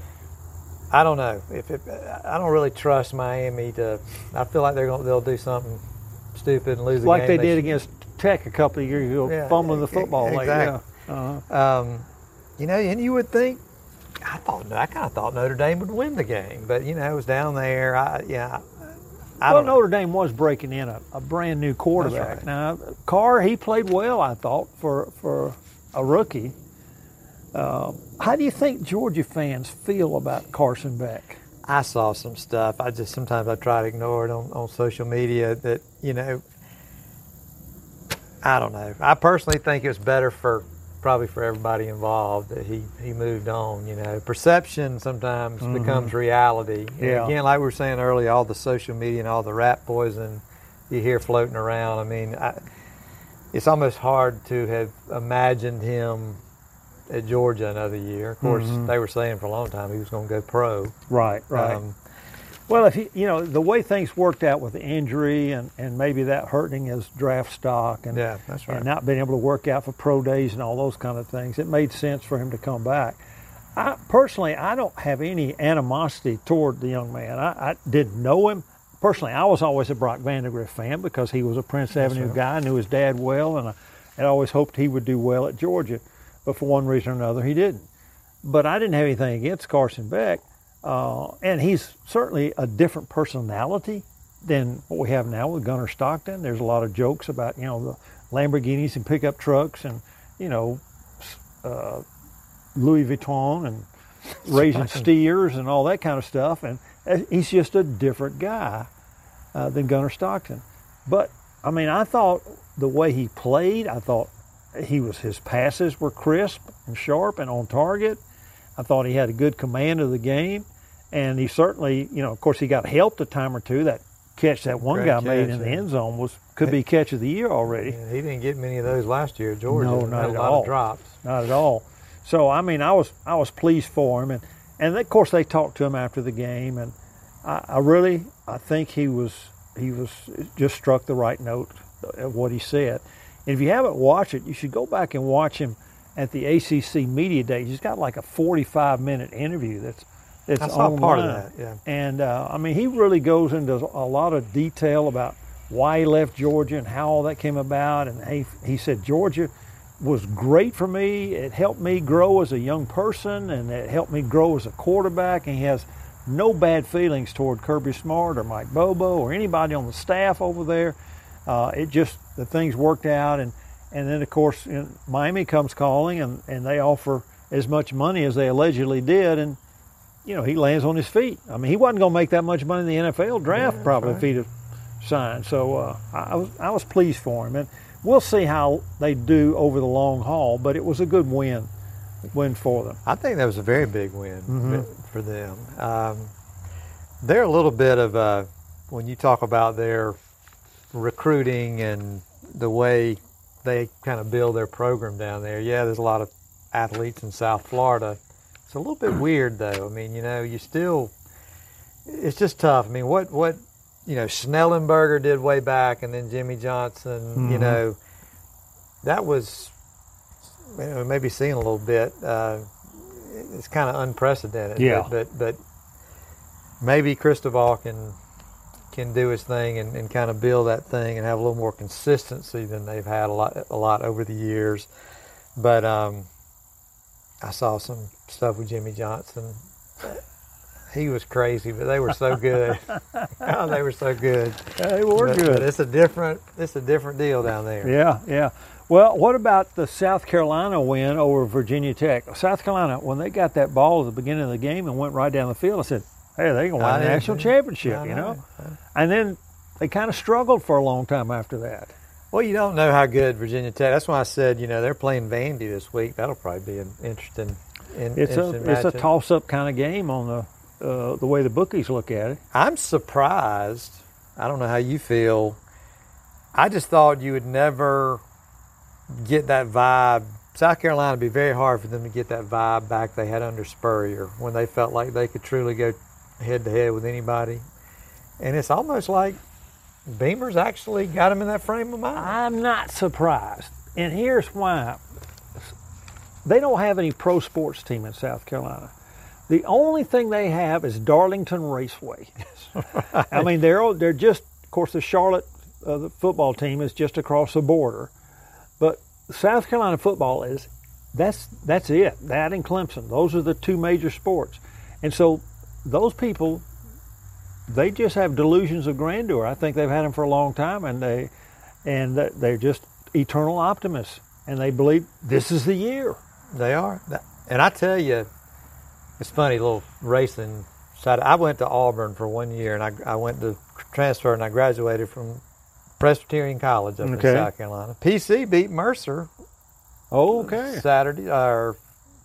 I don't know if it, I don't really trust Miami to. I feel like they're going, they'll do something stupid and lose the Like game. they did should- against Tech a couple of years ago, Yeah, fumbling the e- football. Like, exactly. yeah. Uh-huh. Um, you know, and you would think. I thought I kind of thought Notre Dame would win the game, but you know, it was down there. I yeah. I Well, don't know. Notre Dame was breaking in a, a brand new quarterback. right. Now, Carr, he played well, I thought, for for a rookie. Uh, how do you think Georgia fans feel about Carson Beck? I saw some stuff. I just sometimes I try to ignore it on, on social media that, you know, I don't know. I personally think it was better for probably for everybody involved that he, he moved on. You know, perception sometimes becomes reality. And Yeah. again, like we were saying earlier, all the social media and all the rat poison you hear floating around. I mean, I, it's almost hard to have imagined him at Georgia another year. Of course, they were saying for a long time he was going to go pro. Right, right. Um, Well, if he, you know, the way things worked out with the injury and, and maybe that hurting his draft stock and, Yeah, that's right. and not being able to work out for pro days and all those kind of things, it made sense for him to come back. I personally, I don't have any animosity toward the young man. I, I didn't know him. Personally, I was always a Brock Vandagriff fan because he was a Prince Avenue right. guy, knew his dad well, and I, I always hoped he would do well at Georgia. But for one reason or another, he didn't. But I didn't have anything against Carson Beck. Uh, and he's certainly a different personality than what we have now with Gunnar Stockton. There's a lot of jokes about, you know, the Lamborghinis and pickup trucks and, you know, uh, Louis Vuitton and raising steers and all that kind of stuff. And he's just a different guy uh, than Gunnar Stockton. But, I mean, I thought the way he played, I thought he was his passes were crisp and sharp and on target. I thought he had a good command of the game. And he certainly, you know, of course, he got helped a time or two. That catch that one Great guy made catch, in the yeah. end zone was could be catch of the year already. Yeah, he didn't get many of those last year at Georgia. No, He not had at a lot all. of drops. Not at all. So I mean, I was I was pleased for him, and and of course they talked to him after the game, and I, I really, I think he was he was just struck the right note of what he said. And if you haven't watched it, you should go back and watch him at the A C C Media Day. He's got like a forty-five minute interview that's that's I saw online. part of that, yeah. And uh, I mean, he really goes into a lot of detail about why he left Georgia and how all that came about. And he he said Georgia was great for me. It helped me grow as a young person, and it helped me grow as a quarterback. And he has no bad feelings toward Kirby Smart or Mike Bobo or anybody on the staff over there. Uh, it just, the things worked out. And, and then, of course, you know, Miami comes calling, and, and they offer as much money as they allegedly did. And, you know, he lands on his feet. I mean, he wasn't going to make that much money in the N F L draft yeah, probably right. if he'd have signed. So uh, I, was, I was pleased for him. And we'll see how they do over the long haul, but it was a good win. win for them. I think that was a very big win Mm-hmm. for them. Um, they're a little bit of a, when you talk about their recruiting and the way they kind of build their program down there, yeah, there's a lot of athletes in South Florida. It's a little bit weird, though. I mean, you know, you still, it's just tough. I mean, what, what you know, Snellenberger did way back, and then Jimmy Johnson, Mm-hmm. you know, that was, you know, maybe seeing a little bit. Uh, it's kind of unprecedented. Yeah. But, but, but maybe Cristobal can can do his thing and, and kind of build that thing and have a little more consistency than they've had a lot a lot over the years. But um, I saw some stuff with Jimmy Johnson. He was crazy, but they were so good. Oh, they were so good. They were But- good. But it's a different it's a different deal down there. Yeah, yeah. Well, what about the South Carolina win over Virginia Tech? South Carolina, when they got that ball at the beginning of the game and went right down the field, I said, hey, they're going to win I the did, national too. championship, I you know? know. And then they kind of struggled for a long time after that. Well, you don't know how good Virginia Tech. That's why I said, you know, they're playing Vandy this week. That'll probably be an interesting. In, It's a interesting it's a matchup. toss-up kind of game on the uh, the way the bookies look at it. I'm surprised. I don't know how you feel. I just thought you would never get that vibe. South Carolina would be very hard for them to get that vibe back they had under Spurrier when they felt like they could truly go head-to-head with anybody. And it's almost like Beamer's actually got them in that frame of mind. I'm not surprised. And here's why. They don't have any pro sports team in South Carolina. The only thing they have is Darlington Raceway. Right. I mean, they're they're just, of course, the Charlotte uh, the football team is just across the border, but South Carolina football is that's that's it. That and Clemson, those are the two major sports, and so those people, they just have delusions of grandeur. I think they've had them for a long time, and they and they're just eternal optimists, and they believe this is the year. They are. And I tell you, it's funny, little racing side. I went to Auburn for one year, and I, I went to transfer, and I graduated from Presbyterian College up Okay. in South Carolina. P C beat Mercer Okay. Saturday. Or,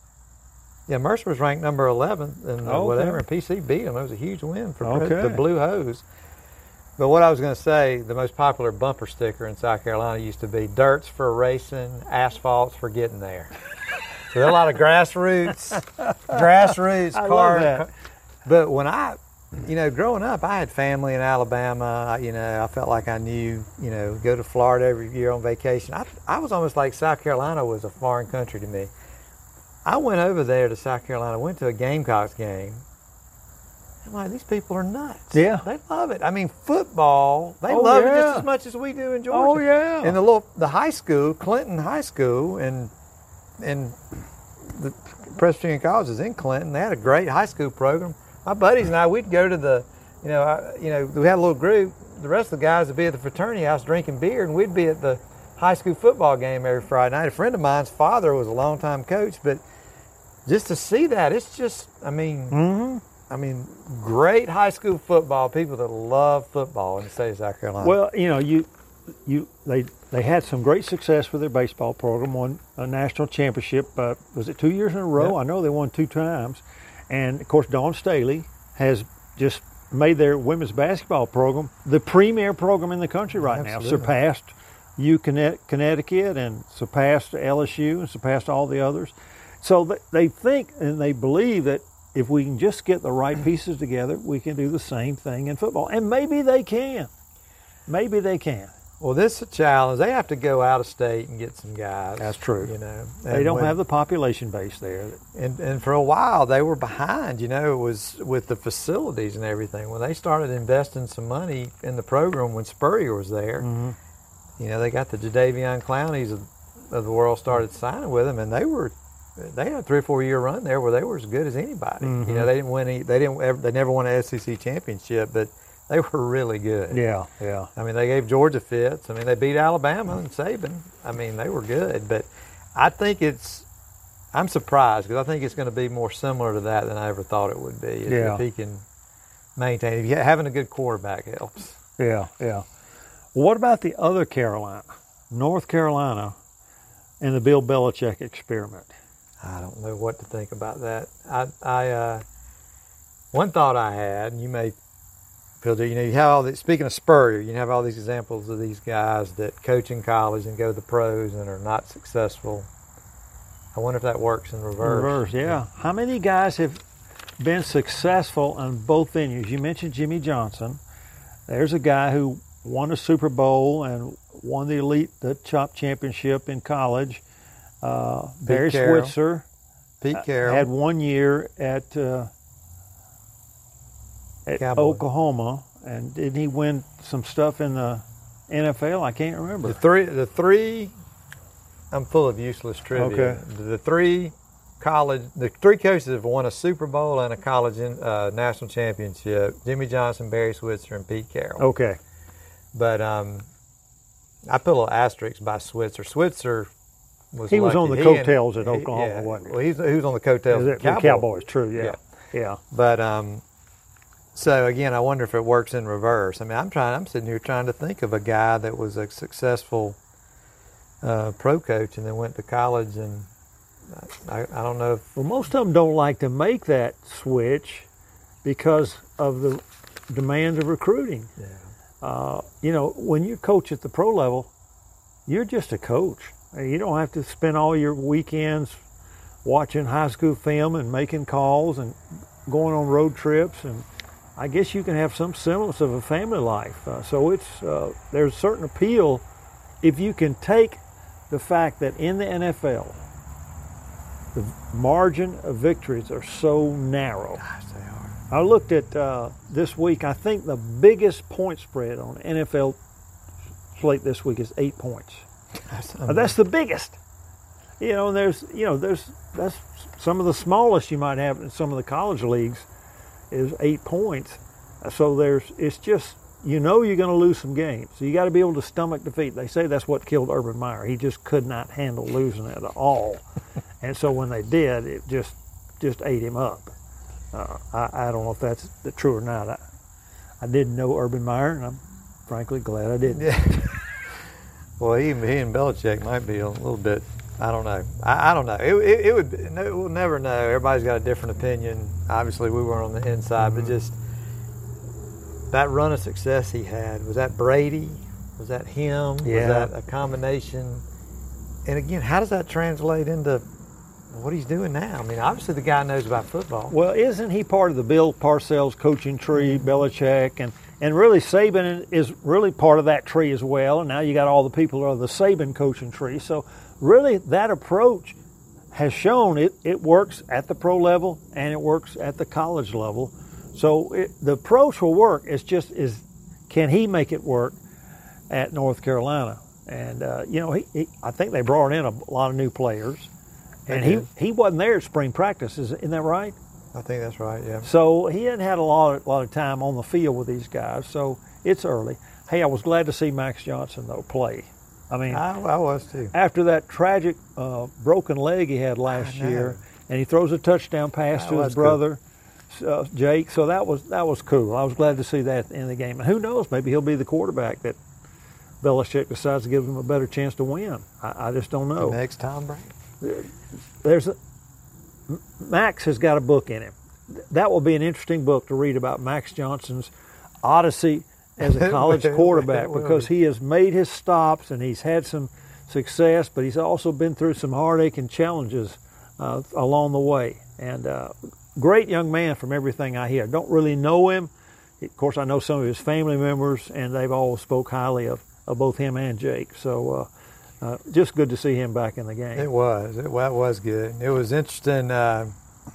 yeah, Mercer was ranked number eleven and Okay. whatever, and P C beat them. It was a huge win for Okay. the Blue Hose. But what I was going to say, the most popular bumper sticker in South Carolina used to be dirts for racing, asphalts for getting there. So there are a lot of grassroots, grassroots I love car. that. But when I, you know, growing up, I had family in Alabama. I, you know, I felt like I knew, you know, go to Florida every year on vacation. I, I was almost like South Carolina was a foreign country to me. I went over there to South Carolina, went to a Gamecocks game. I'm like, these people are nuts. Yeah. They love it. I mean, football, they Oh, love it yeah. just as much as we do in Georgia. Oh yeah. And the little, the high school, Clinton High School, and and the Presbyterian College is in Clinton. They had a great high school program. My buddies and I, we'd go to the, you know, I, you know, we had a little group. The rest of the guys would be at the fraternity house drinking beer, and we'd be at the high school football game every Friday night. A friend of mine's father was a longtime coach, but just to see that, it's just, I mean, Mm-hmm. I mean, great high school football. People that love football in the state of South Carolina. Well, you know, you, you, they, they had some great success with their baseball program. Won a national championship. Uh, was it two years in a row? Yep. I know they won two times. And of course, Dawn Staley has just made their women's basketball program the premier program in the country right Absolutely. now. Surpassed U Connecticut and surpassed L S U and surpassed all the others. So they think and they believe that if we can just get the right pieces together, we can do the same thing in football. And maybe they can. Maybe they can. Well, this is a challenge. They have to go out of state and get some guys. That's true. You know, they and don't when, have the population base there. And and for a while they were behind. You know, it was with the facilities and everything. When they started investing some money in the program, when Spurrier was there, Mm-hmm. you know, they got the Jadeveon Clowneys of, of the world started signing with them, and they were they had a three or four year run there where they were as good as anybody. Mm-hmm. You know, they didn't win. Any, they didn't. Ever, they never won an S E C championship, but they were really good. Yeah, yeah. I mean, they gave Georgia fits. I mean, they beat Alabama and Saban. I mean, they were good. But I think it's – I'm surprised because I think it's going to be more similar to that than I ever thought it would be. If, Yeah. if he can maintain – having a good quarterback helps. Yeah, yeah. Well, what about the other Carolina, North Carolina, and the Bill Belichick experiment? I don't know what to think about that. I, I uh, one thought I had, and you may – Phil, you know, you have all these, speaking of Spurrier, you have all these examples of these guys that coach in college and go to the pros and are not successful. I wonder if that works in reverse. Reverse, yeah. How many guys have been successful on both venues? You mentioned Jimmy Johnson. There's a guy who won a Super Bowl and won the Elite, the Chop Championship in college. Uh, Barry Carroll. Switzer Pete Carroll. had one year at uh, at Cowboy. Oklahoma, and didn't he win some stuff in the N F L? I can't remember. The three, the three, I'm full of useless trivia. Okay. The three college, the three coaches have won a Super Bowl and a college in, uh, national championship. Jimmy Johnson, Barry Switzer, and Pete Carroll. Okay. But um, I put a little asterisk by Switzer. Switzer was He was lucky. on the He coattails and- at he- Oklahoma, yeah. wasn't he? Well, he's, he was on the coattails Is of it the the Cowboys. Cowboys? True, yeah. Yeah. Yeah. But um, so again, I wonder if it works in reverse. I mean, I'm trying. I'm sitting here trying to think of a guy that was a successful uh, pro coach and then went to college, and I, I don't know if Well, most of them don't like to make that switch because of the demands of recruiting. yeah. Uh, you know, when you coach at the pro level, you're just a coach. You don't have to spend all your weekends watching high school film and making calls and going on road trips. And I guess you can have some semblance of a family life. Uh, so it's uh, there's certain appeal if you can take the fact that in the N F L, the margin of victories are so narrow. Gosh, they are. I looked at uh, this week. I think the biggest point spread on N F L slate this week is eight points. That's, Uh, that's the biggest. You know, and there's you know there's that's some of the smallest you might have in some of the college leagues is eight points. So there's it's just you know you're going to lose some games. So you got to be able to stomach defeat. They say that's what killed Urban Meyer. He just could not handle losing at all. And so when they did, it just just ate him up. Uh, I, I don't know if that's the true or not. I, I didn't know Urban Meyer, and I'm frankly glad I didn't. Yeah. Well, he, he and Belichick might be a little bit. I don't know. I, I don't know. It, it, it would. Be, no, we'll never know. Everybody's got a different opinion. Obviously, we weren't on the inside, Mm-hmm. but just that run of success he had. Was that Brady? Was that him? Yeah. Was that a combination? And again, how does that translate into what he's doing now? I mean, obviously the guy knows about football. Well, isn't he part of the Bill Parcells coaching tree, Belichick, and and really Saban is really part of that tree as well. And now you got all the people of the Saban coaching tree. So really, that approach has shown it it works at the pro level and it works at the college level. So it, the approach will work. It's just is can he make it work at North Carolina? And uh, you know, he, he I think they brought in a lot of new players. And They he, did. he wasn't there at spring practice, is- isn't that right? I think that's right. Yeah. So he hadn't had a lot of, lot of time on the field with these guys, so it's early. Hey, I was glad to see Max Johnson, though, play. I mean, I, I was too. after that tragic uh, broken leg he had last I know. year, and he throws a touchdown pass That to his was cool. brother, uh, Jake, so that was that was cool. I was glad to see that in the game. And who knows, maybe he'll be the quarterback that Belichick decides to give him a better chance to win. I, I just don't know. The next Tom Brady. There's a, Max has got a book in him. That will be an interesting book to read about Max Johnson's odyssey as a college It will, quarterback it will. because he has made his stops and he's had some success, but he's also been through some heartache and challenges uh, along the way. And uh, great young man from everything I hear. Don't really know him. Of course, I know some of his family members, and they've all spoke highly of, of both him and Jake. So uh, uh, just good to see him back in the game. It was. It, well, it was good. It was interesting. Uh,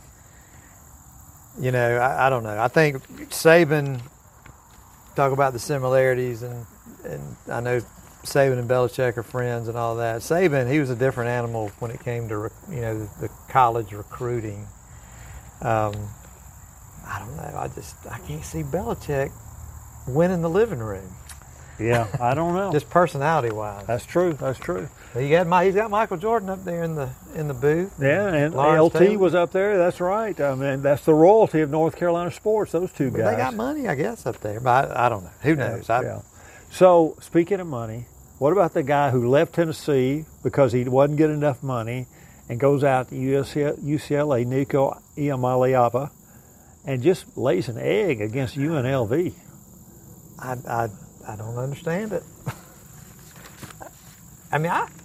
you know, I, I don't know. I think Saban, talk about the similarities, and, and I know Saban and Belichick are friends and all that. Saban, he was a different animal when it came to, you know, the, the college recruiting. Um, I don't know. I just I can't see Belichick winning the living room. Yeah, I don't know. Just personality wise. That's true. That's true. He got my he's got Michael Jordan up there in the in the booth. Yeah, and Lawrence L T Taylor. was up there. That's right. I mean, that's the royalty of North Carolina sports. Those two But guys. they got money, I guess, up there. But I, I don't know. Who knows? Yeah, I, yeah. So speaking of money, what about the guy who left Tennessee because he wasn't getting enough money, and goes out to U C L A, Nico Iamaleava, and just lays an egg against U N L V? I, I, I don't understand it. I mean, I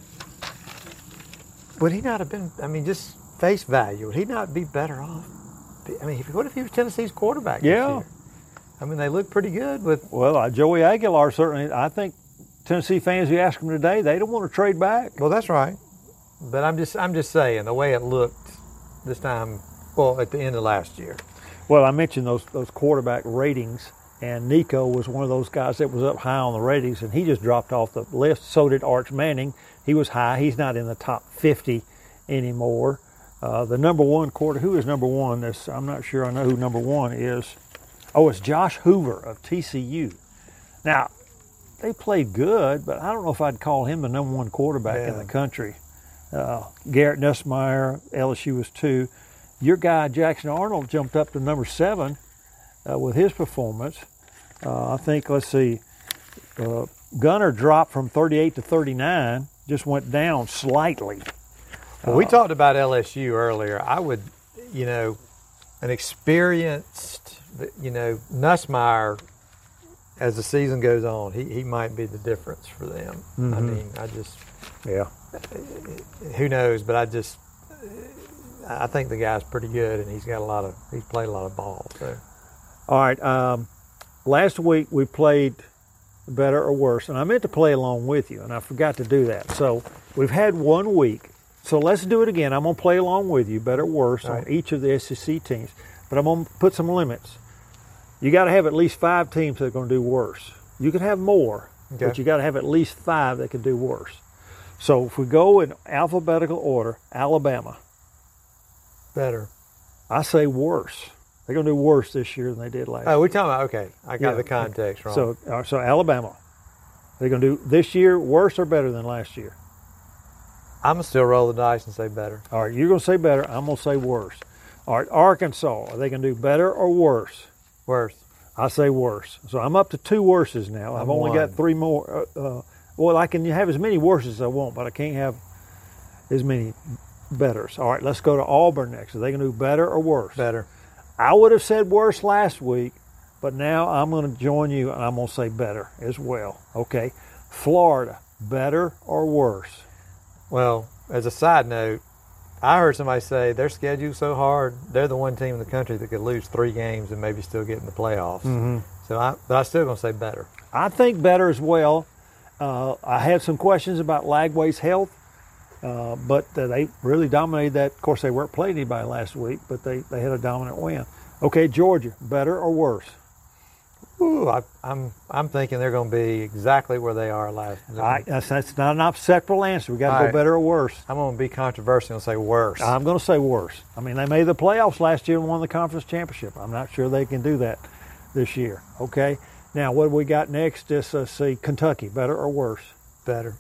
would he not have been? I mean, just face value, would he not be better off? I mean, what if he was Tennessee's quarterback? Yeah. This year? I mean, they look pretty good with. Well, uh, Joey Aguilar certainly. I think Tennessee fans, you ask them today, they don't want to trade back. Well, that's right. But I'm just, I'm just saying the way it looked this time. Well, at the end of last year. Well, I mentioned those those quarterback ratings, and Nico was one of those guys that was up high on the ratings, and he just dropped off the list. So did Arch Manning. He was high. He's not in the top fifty anymore. Uh, the number one quarter, who is number one? This, I'm not sure I know who number one is. Oh, it's Josh Hoover of T C U. Now, they played good, but I don't know if I'd call him the number one quarterback Yeah. in the country. Uh, Garrett Nussmeier, L S U was two. Your guy, Jackson Arnold, jumped up to number seven uh, with his performance. Uh, I think, let's see, uh, Gunner dropped from thirty-eight to thirty-nine, just went down slightly. Well, we talked about L S U earlier. I would, you know, an experienced, you know, Nussmeier, as the season goes on, he, he might be the difference for them. Mm-hmm. I mean, I just, Yeah. who knows? But I just, I think the guy's pretty good, and he's got a lot of, he's played a lot of ball. So. All right. Um, last week we played better or worse, and I meant to play along with you, and I forgot to do that. So we've had one week. So let's do it again. I'm going to play along with you, better or worse, All right. on each of the S E C teams. But I'm going to put some limits. You got to have at least five teams that are going to do worse. You can have more, Okay. but you got to have at least five that can do worse. So if we go in alphabetical order, Alabama, Better. I say worse. They're going to do worse this year than they did last year. Oh, we're talking about, okay, I got Yeah. the context wrong. So, uh, so Alabama, they're going to do this year worse or better than last year? I'm going to still roll the dice and say better. All right, you're going to say better. I'm going to say worse. All right, Arkansas, are they going to do better or worse? Worse. I say worse. So I'm up to two worses now. I've I'm only got one. three more. Uh, uh, well, I can have as many worses as I want, but I can't have as many betters. All right, let's go to Auburn next. Are they going to do better or worse? Better. I would have said worse last week, but now I'm going to join you, and I'm going to say better as well. Okay, Florida, better or worse? Well, as a side note, I heard somebody say their schedule's so hard, they're the one team in the country that could lose three games and maybe still get in the playoffs. Mm-hmm. So, I, but I'm still going to say better. I think better as well. Uh, I had some questions about Lagway's health, uh, but uh, they really dominated that. Of course, they weren't playing anybody last week, but they, they had a dominant win. Okay, Georgia, better or worse? Ooh, I, I'm I'm thinking they're going to be exactly where they are last. All right, that's, that's not an acceptable answer. We got to All go right. better or worse. I'm going to be controversial and say worse. I'm going to say worse. I mean, they made the playoffs last year and won the conference championship. I'm not sure they can do that this year. Okay, now what do we got next? Just uh, see Kentucky, better or worse? Better.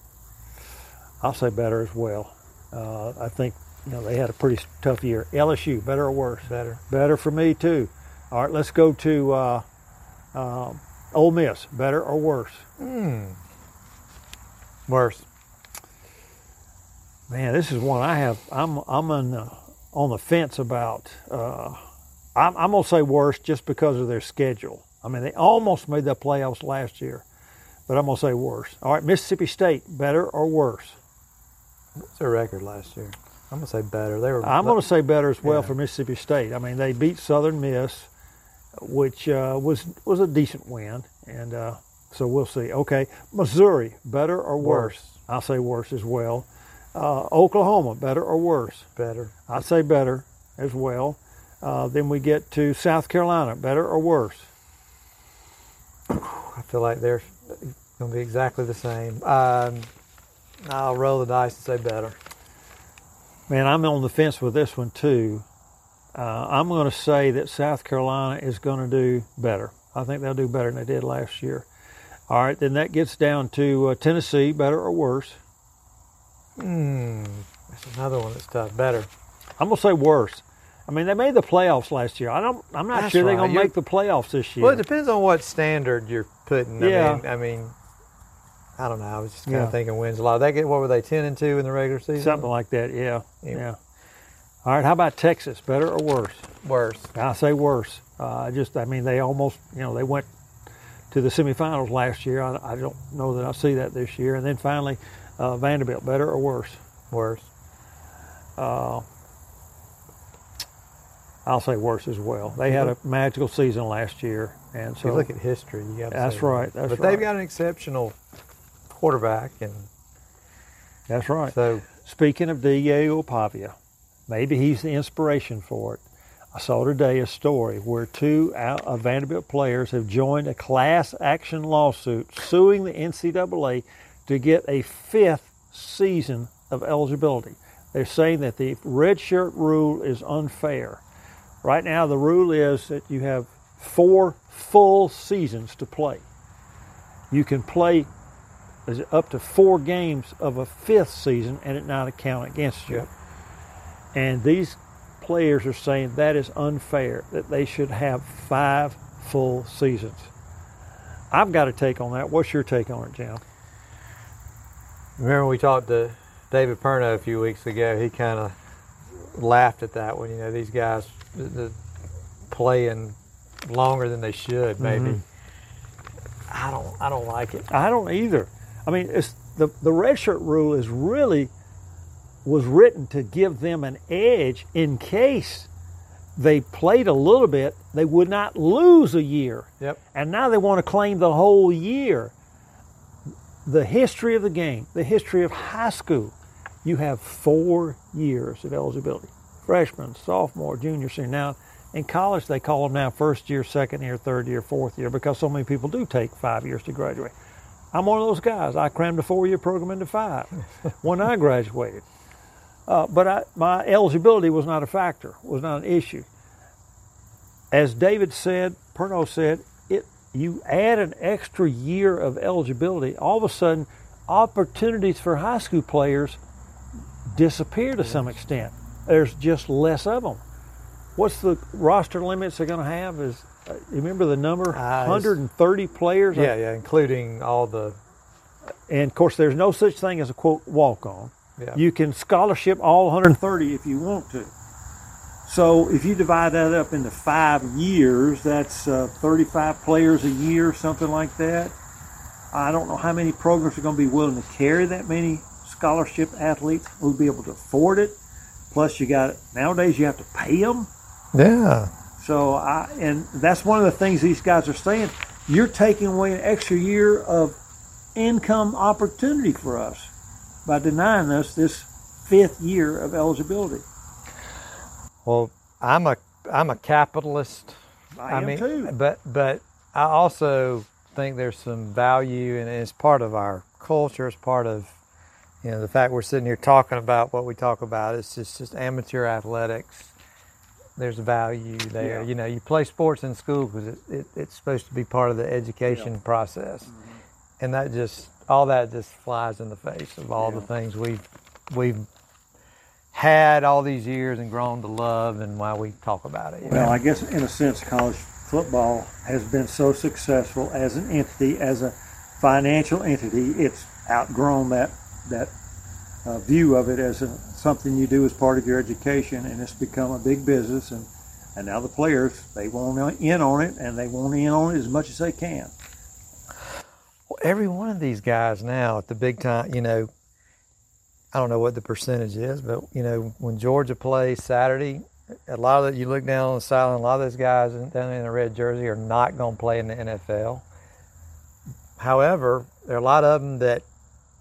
I'll say better as well. Uh, I think you know they had a pretty tough year. L S U, better or worse? Better. Better for me too. All right, let's go to uh, uh, Ole Miss, better or worse? Hmm. Worse. Man, this is one I have. I'm I'm on the, on the fence about. Uh, I'm, I'm gonna say worse just because of their schedule. I mean, they almost made the playoffs last year, but I'm gonna say worse. All right, Mississippi State, better or worse? What's their record last year? I'm gonna say better. They were. I'm going to say better as well Yeah. for Mississippi State. I mean, they beat Southern Miss, which uh, was was a decent win, and uh, so we'll see. Okay, Missouri, better or worse? Worse. I'll say worse as well. Uh, Oklahoma, better or worse? better. I'd say better as well. Uh, then we get to South Carolina, better or worse? I feel like they're gonna be exactly the same. Um, I'll roll the dice and say better. Man, I'm on the fence with this one too. Uh, I'm going to say that South Carolina is going to do better. I think they'll do better than they did last year. All right, then that gets down to uh, Tennessee, better or worse? Hmm, that's another one that's tough. Better. I'm going to say worse. I mean, they made the playoffs last year. I don't. I'm not That's sure they're right. going to You're- make the playoffs this year. Well, it depends on what standard you're putting. Yeah. I mean, I mean, I don't know. I was just kind Yeah. of thinking wins a lot. They get what were they ten and two in the regular season? Something like that. Yeah. Yeah. Yeah. All right. How about Texas? Better or worse? Worse. I say worse. Uh, just, I mean, they almost, you know, they went to the semifinals last year. I, I don't know that I see that this year. And then finally, uh, Vanderbilt, better or worse? Worse. Uh, I'll say worse as well. They had a magical season last year, and If so you look at history, you got. that's right. That's but right. they've got an exceptional quarterback, and That's right. so Speaking of Diego Pavia, maybe he's the inspiration for it. I saw today a story where two out of Vanderbilt players have joined a class action lawsuit suing the N C double A to get a fifth season of eligibility. They're saying that the redshirt rule is unfair. Right now, the rule is that you have four full seasons to play. You can play is it up to four games of a fifth season and it not count against you. Yep. And these players are saying that is unfair, that they should have five full seasons. I've got a take on that. What's your take on it, Jim? remember we talked to David Perno a few weeks ago. He kind of laughed at that one. You know, these guys the, the playing longer than they should. Maybe Mm-hmm. I don't. I don't like it. I don't either. I mean, it's the the redshirt rule is really was written to give them an edge in case they played a little bit, they would not lose a year. Yep. And now they want to claim the whole year. The history of the game, the history of high school, you have four years of eligibility. Freshman, sophomore, junior, senior. Now, in college, they call them now first year, second year, third year, fourth year, because so many people do take five years to graduate. I'm one of those guys. I crammed a four-year program into five when I graduated. Uh, but I, my eligibility was not a factor, was not an issue. As David said, Perno said, it you add an extra year of eligibility, all of a sudden opportunities for high school players disappear to some extent. There's just less of them. What's the roster limits they're going to have? Is uh, you remember the number? Uh, one hundred thirty players? Yeah, yeah, including all the. And of course, there's no such thing as a quote walk-on. Yeah. You can scholarship all one hundred thirty if you want to. So if you divide that up into five years, that's uh, thirty-five players a year, something like that. I don't know how many programs are going to be willing to carry that many scholarship athletes who'll be able to afford it. Plus, you got nowadays you have to pay them. Yeah. So I and that's one of the things these guys are saying. You're taking away an extra year of income opportunity for us by denying us this fifth year of eligibility. Well, I'm a I'm a capitalist. I, am mean, too. but but I also think there's some value, and it's part of our culture. It's part of you know the fact we're sitting here talking about what we talk about. It's just just amateur athletics. There's value there. Yeah. You know, you play sports in school because it, it, it's supposed to be part of the education Yeah. process, Mm-hmm. and that just all that just flies in the face of all Yeah. the things we've we've had all these years and grown to love, and why we talk about it. You Well, know? I guess in a sense, college football has been so successful as an entity, as a financial entity. It's outgrown that that uh, view of it as a, something you do as part of your education, and it's become a big business. And and now the players, they want in on it, and they want in on it as much as they can. Well, every one of these guys now at the big time, you know, I don't know what the percentage is, but, you know, when Georgia plays Saturday, a lot of the, you look down on the sideline, a lot of those guys down in the red jersey are not going to play in the N F L. However, there are a lot of them that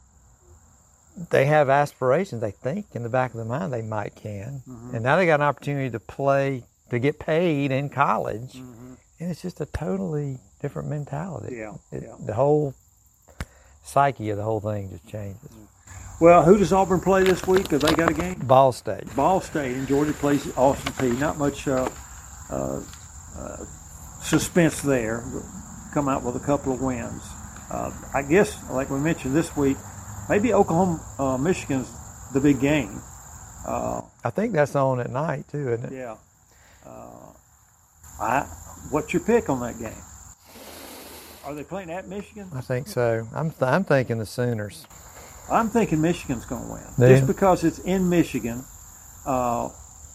they have aspirations. They think in the back of their mind they might can. Mm-hmm. And now they got an opportunity to play, to get paid in college. Mm-hmm. And it's just a totally different mentality. Yeah, it, yeah. The whole psyche of the whole thing just changes. Well, who does Auburn play this week? Have they got a game? Ball State. Ball State, and Georgia plays Austin Peay. Not much uh, uh, uh, suspense there. Come out with a couple of wins. Uh, I guess, like we mentioned this week, maybe Oklahoma, uh, Michigan's the big game. Uh, I think that's on at night too, isn't it? Yeah. Uh, I. What's your pick on that game? Are they playing at Michigan? I think so. I'm th- I'm thinking the Sooners. I'm thinking Michigan's going to win. Yeah. Just because it's in Michigan. Uh,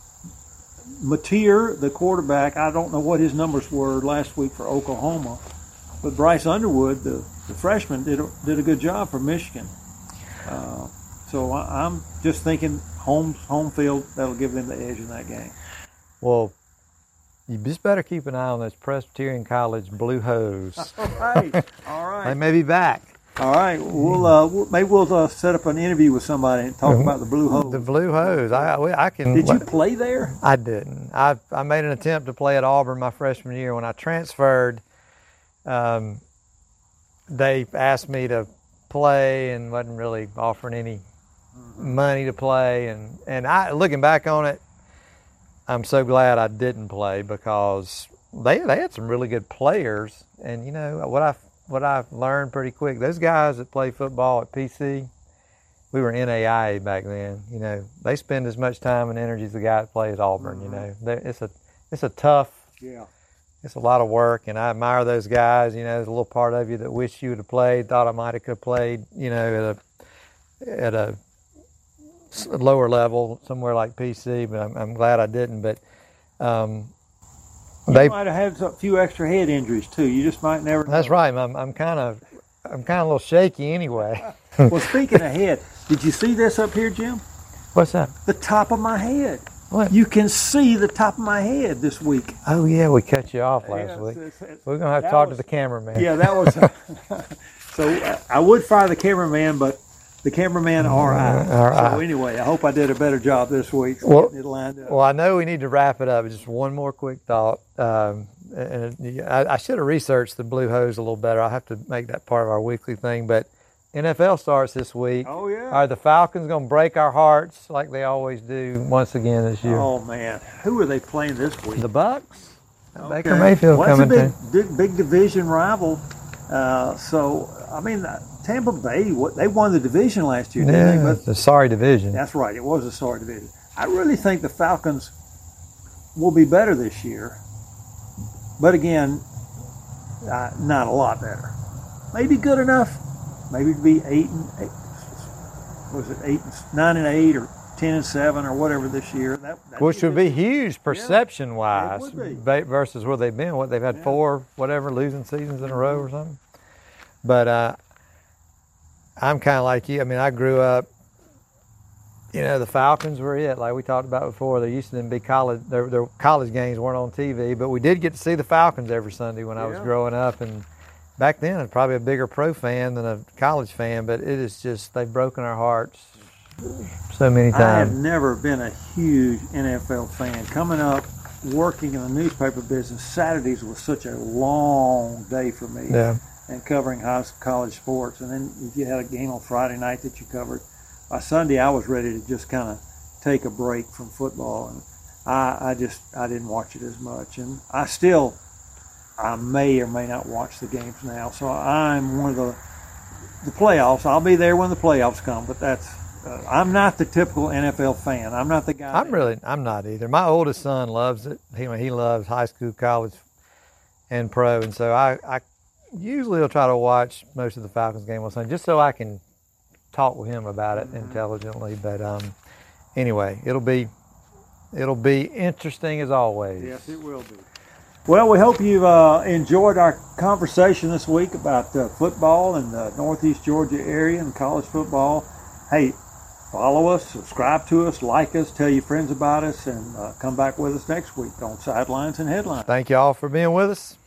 Mateer, the quarterback, I don't know what his numbers were last week for Oklahoma, but Bryce Underwood, the, the freshman, did a, did a good job for Michigan. Uh, so I, I'm just thinking home, home field, that'll give them the edge in that game. Well, you just better keep an eye on those Presbyterian College Blue Hose. All right. All right. They may be back. All right, we'll, uh, we'll maybe we'll uh, set up an interview with somebody and talk about the Blue Hose. The Blue Hose, I, I can. Did you play there? I didn't. I I made an attempt to play at Auburn my freshman year. When I transferred, um, they asked me to play and wasn't really offering any money to play. And and I, looking back on it, I'm so glad I didn't play because they they had some really good players. And you know what I. What I've learned pretty quick, those guys that play football at P C, we were N A I A back then. You know, they spend as much time and energy as the guy that plays Auburn. Mm-hmm. You know, They're, it's a it's a tough, yeah, it's a lot of work, and I admire those guys. You know, there's a little part of you that wish you would have played, thought I might have could have played. You know, at a at a lower level somewhere like P C, but I'm, I'm glad I didn't. But um, You they might have had a few extra head injuries too. You just might never know. That's right. I'm I'm kind of I'm kind of a little shaky anyway. Well, speaking of head, did you see this up here, Jim? What's that? The top of my head. What? You can see the top of my head this week. Oh yeah, we cut you off last Yeah, week. it's- it's- We're gonna have to that talk was- to the cameraman. Yeah, that was. So uh, I would fire the cameraman, but the cameraman are I. Are So I. anyway, I hope I did a better job this week. Well- getting it lined up. Well, I know we need to wrap it up. Just one more quick thought. Um, and I, I should have researched the Blue Hose a little better. I'll have to make that part of our weekly thing. But N F L starts this week. Oh yeah. Are the Falcons going to break our hearts like they always do once again this year? Oh man, who are they playing this week? The Bucks. Okay. Baker Mayfield well, coming that's to. a big, big, big division rival. Uh, so I mean, uh, Tampa Bay, what they won the division last year, didn't Yeah, they? But it's a sorry division. that's right, it was a sorry division. I really think the Falcons will be better this year, but again, uh, not a lot better. Maybe good enough. Maybe to be eight and eight. Was it eight, and, nine and eight, or ten and seven, or whatever this year? That, Which would be huge perception-wise It would be. ba- versus where they've been. What they've had Yeah. four, whatever, losing seasons in a row or something. But uh, I'm kind of like you. I mean, I grew up. You know, the Falcons were it. Like we talked about before, there used to be college. Their, their college games weren't on T V, but we did get to see the Falcons every Sunday when I was Yeah. growing up. And back then, I was probably a bigger pro fan than a college fan. But it is just they've broken our hearts so many I have times. never been a huge N F L fan. Coming up, working in the newspaper business, Saturdays was such a long day for me. Yeah. And covering high college sports, and then if you had a game on Friday night that you covered, by Sunday I was ready to just kind of take a break from football, and I, I just I didn't watch it as much, and I still I may or may not watch the games now. So I'm one of the the playoffs. I'll be there when the playoffs come, but that's uh, I'm not the typical N F L fan. I'm not the guy. I'm that- really, I'm not either. My oldest son loves it. He he loves high school, college, and pro, and so I, I usually will try to watch most of the Falcons game on Sunday just so I can talk with him about it Mm-hmm. intelligently. But um, anyway, it'll be it'll be interesting as always. Yes, it will be. Well, we hope you've uh, enjoyed our conversation this week about uh, football in the Northeast Georgia area and college football. Hey, Follow us, subscribe to us, like us, tell your friends about us, and uh, come back with us next week on Sidelines and Headlines. Thank you all for being with us.